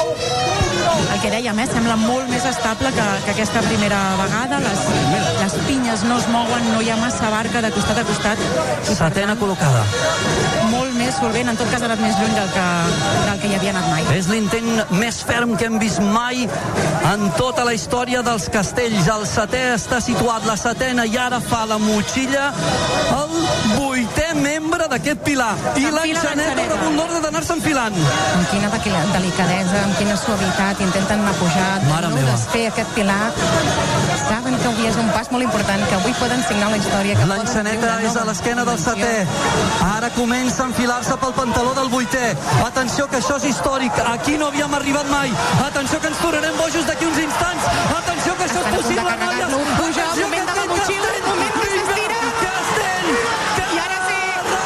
El que dèiem, sembla molt més estable que aquesta primera vegada. Les pinyes no es mouen, no hi ha massa barca de costat a costat. Setena col·locada. Molt més solvent, en tot cas ha anat més lluny del que hi havia anat mai. És l'intent més ferm que hem vist mai en tota la història dels castells. El 7è està situat, la 7ena, i ara fa la motxilla el 8è membre d'aquest pilar. I l'enxaneta de l'ordre d'anar-se enfilant. Amb quina delicadesa, amb quina suavitat intenten anar pujat, no desfer aquest pilar. Saben que avui és un pas molt important, que avui poden signar la història. L'enxaneta és a l'esquena del 7è. Ara comença a enfilar-se pel pantaló del 8è. Atenció, que això és històric. Aquí no havíem arribat mai. Atenció, que ens tornarem bojos d'aquí uns instants. Atenció, que això és possible, noies. Puja, el moment de la motxilla, el moment que s'estira. Castell! I ara sí.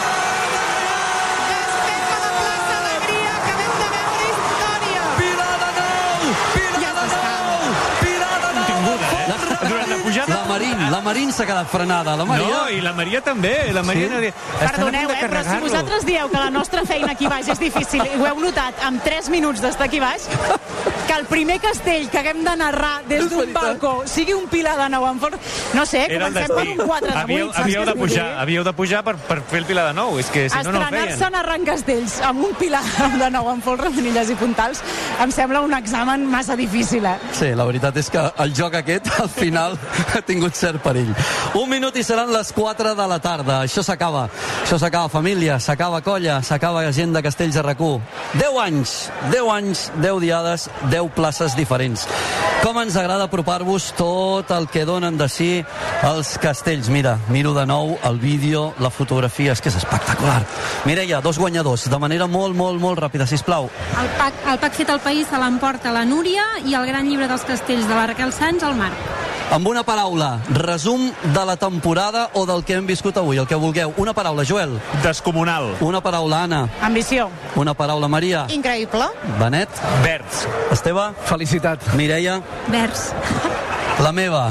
Estem a la plaça Alegria, acabem de veure història. Pilar de nou! Pilar de nou! Pilar de nou! Durant la pujada... La La Marín s'ha quedat frenada. La Maria... No, i la Maria també. La Maria Sí? Perdoneu, però si vosaltres dieu que la nostra feina aquí baix és difícil, i ho heu notat amb 3 minuts d'estar aquí baix, que el primer castell que haguem de narrar des d'un balcó sigui un pilar de nou en forn... No sé, comencem per un 4 de 8. Havíeu de pujar per fer el pilar de nou. És que si no, no ho feien. Estrenar-se narrant castells amb un pilar de nou en folre, manilles i puntals, em sembla un examen massa difícil, Sí, la veritat és que el joc aquest, al final, ha tingut cert perill. 1 minut i seran les 4 de la tarda. Això s'acaba. Això s'acaba, família, s'acaba colla, s'acaba gent de Castells a RAC1. 10 anys, 10 diades, 10 places diferents. Com ens agrada apropar-vos tot el que donen de si els castells. Mira, miro de nou el vídeo, la fotografia, és que és espectacular. Mireia, 2 guanyadors, de manera molt ràpida, sisplau. El pack fet al país se l'emporta la Núria i el gran llibre dels castells de la Raquel Sans, el Marc. Amb una paraula, resum de la temporada o del que hem viscut avui, el que vulgueu. Una paraula, Joel. Descomunal. Una paraula, Anna. Ambició. Una paraula, Maria. Increïble. Benet. Verds. Esteve. Felicitat. Mireia. Vers. La meva.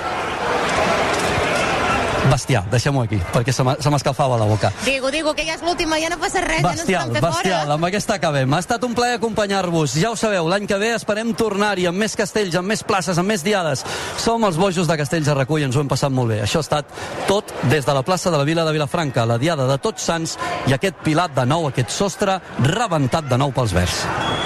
Bestial, deixem-ho aquí, perquè se m'escalfava la boca. Digo, que ja és l'última, ja no passa res, ja no Bestial, amb aquesta acabem. Ha estat un plaer acompanyar-vos. Ja ho sabeu, l'any que ve esperem tornar-hi amb més castells, amb més places, amb més diades. Som els bojos de Castells a RAC1 i ens ho hem passat molt bé. Això ha estat tot des de la plaça de la Vila de Vilafranca, la diada de Tots Sants i aquest pilat de nou, aquest sostre rebentat de nou pels verds.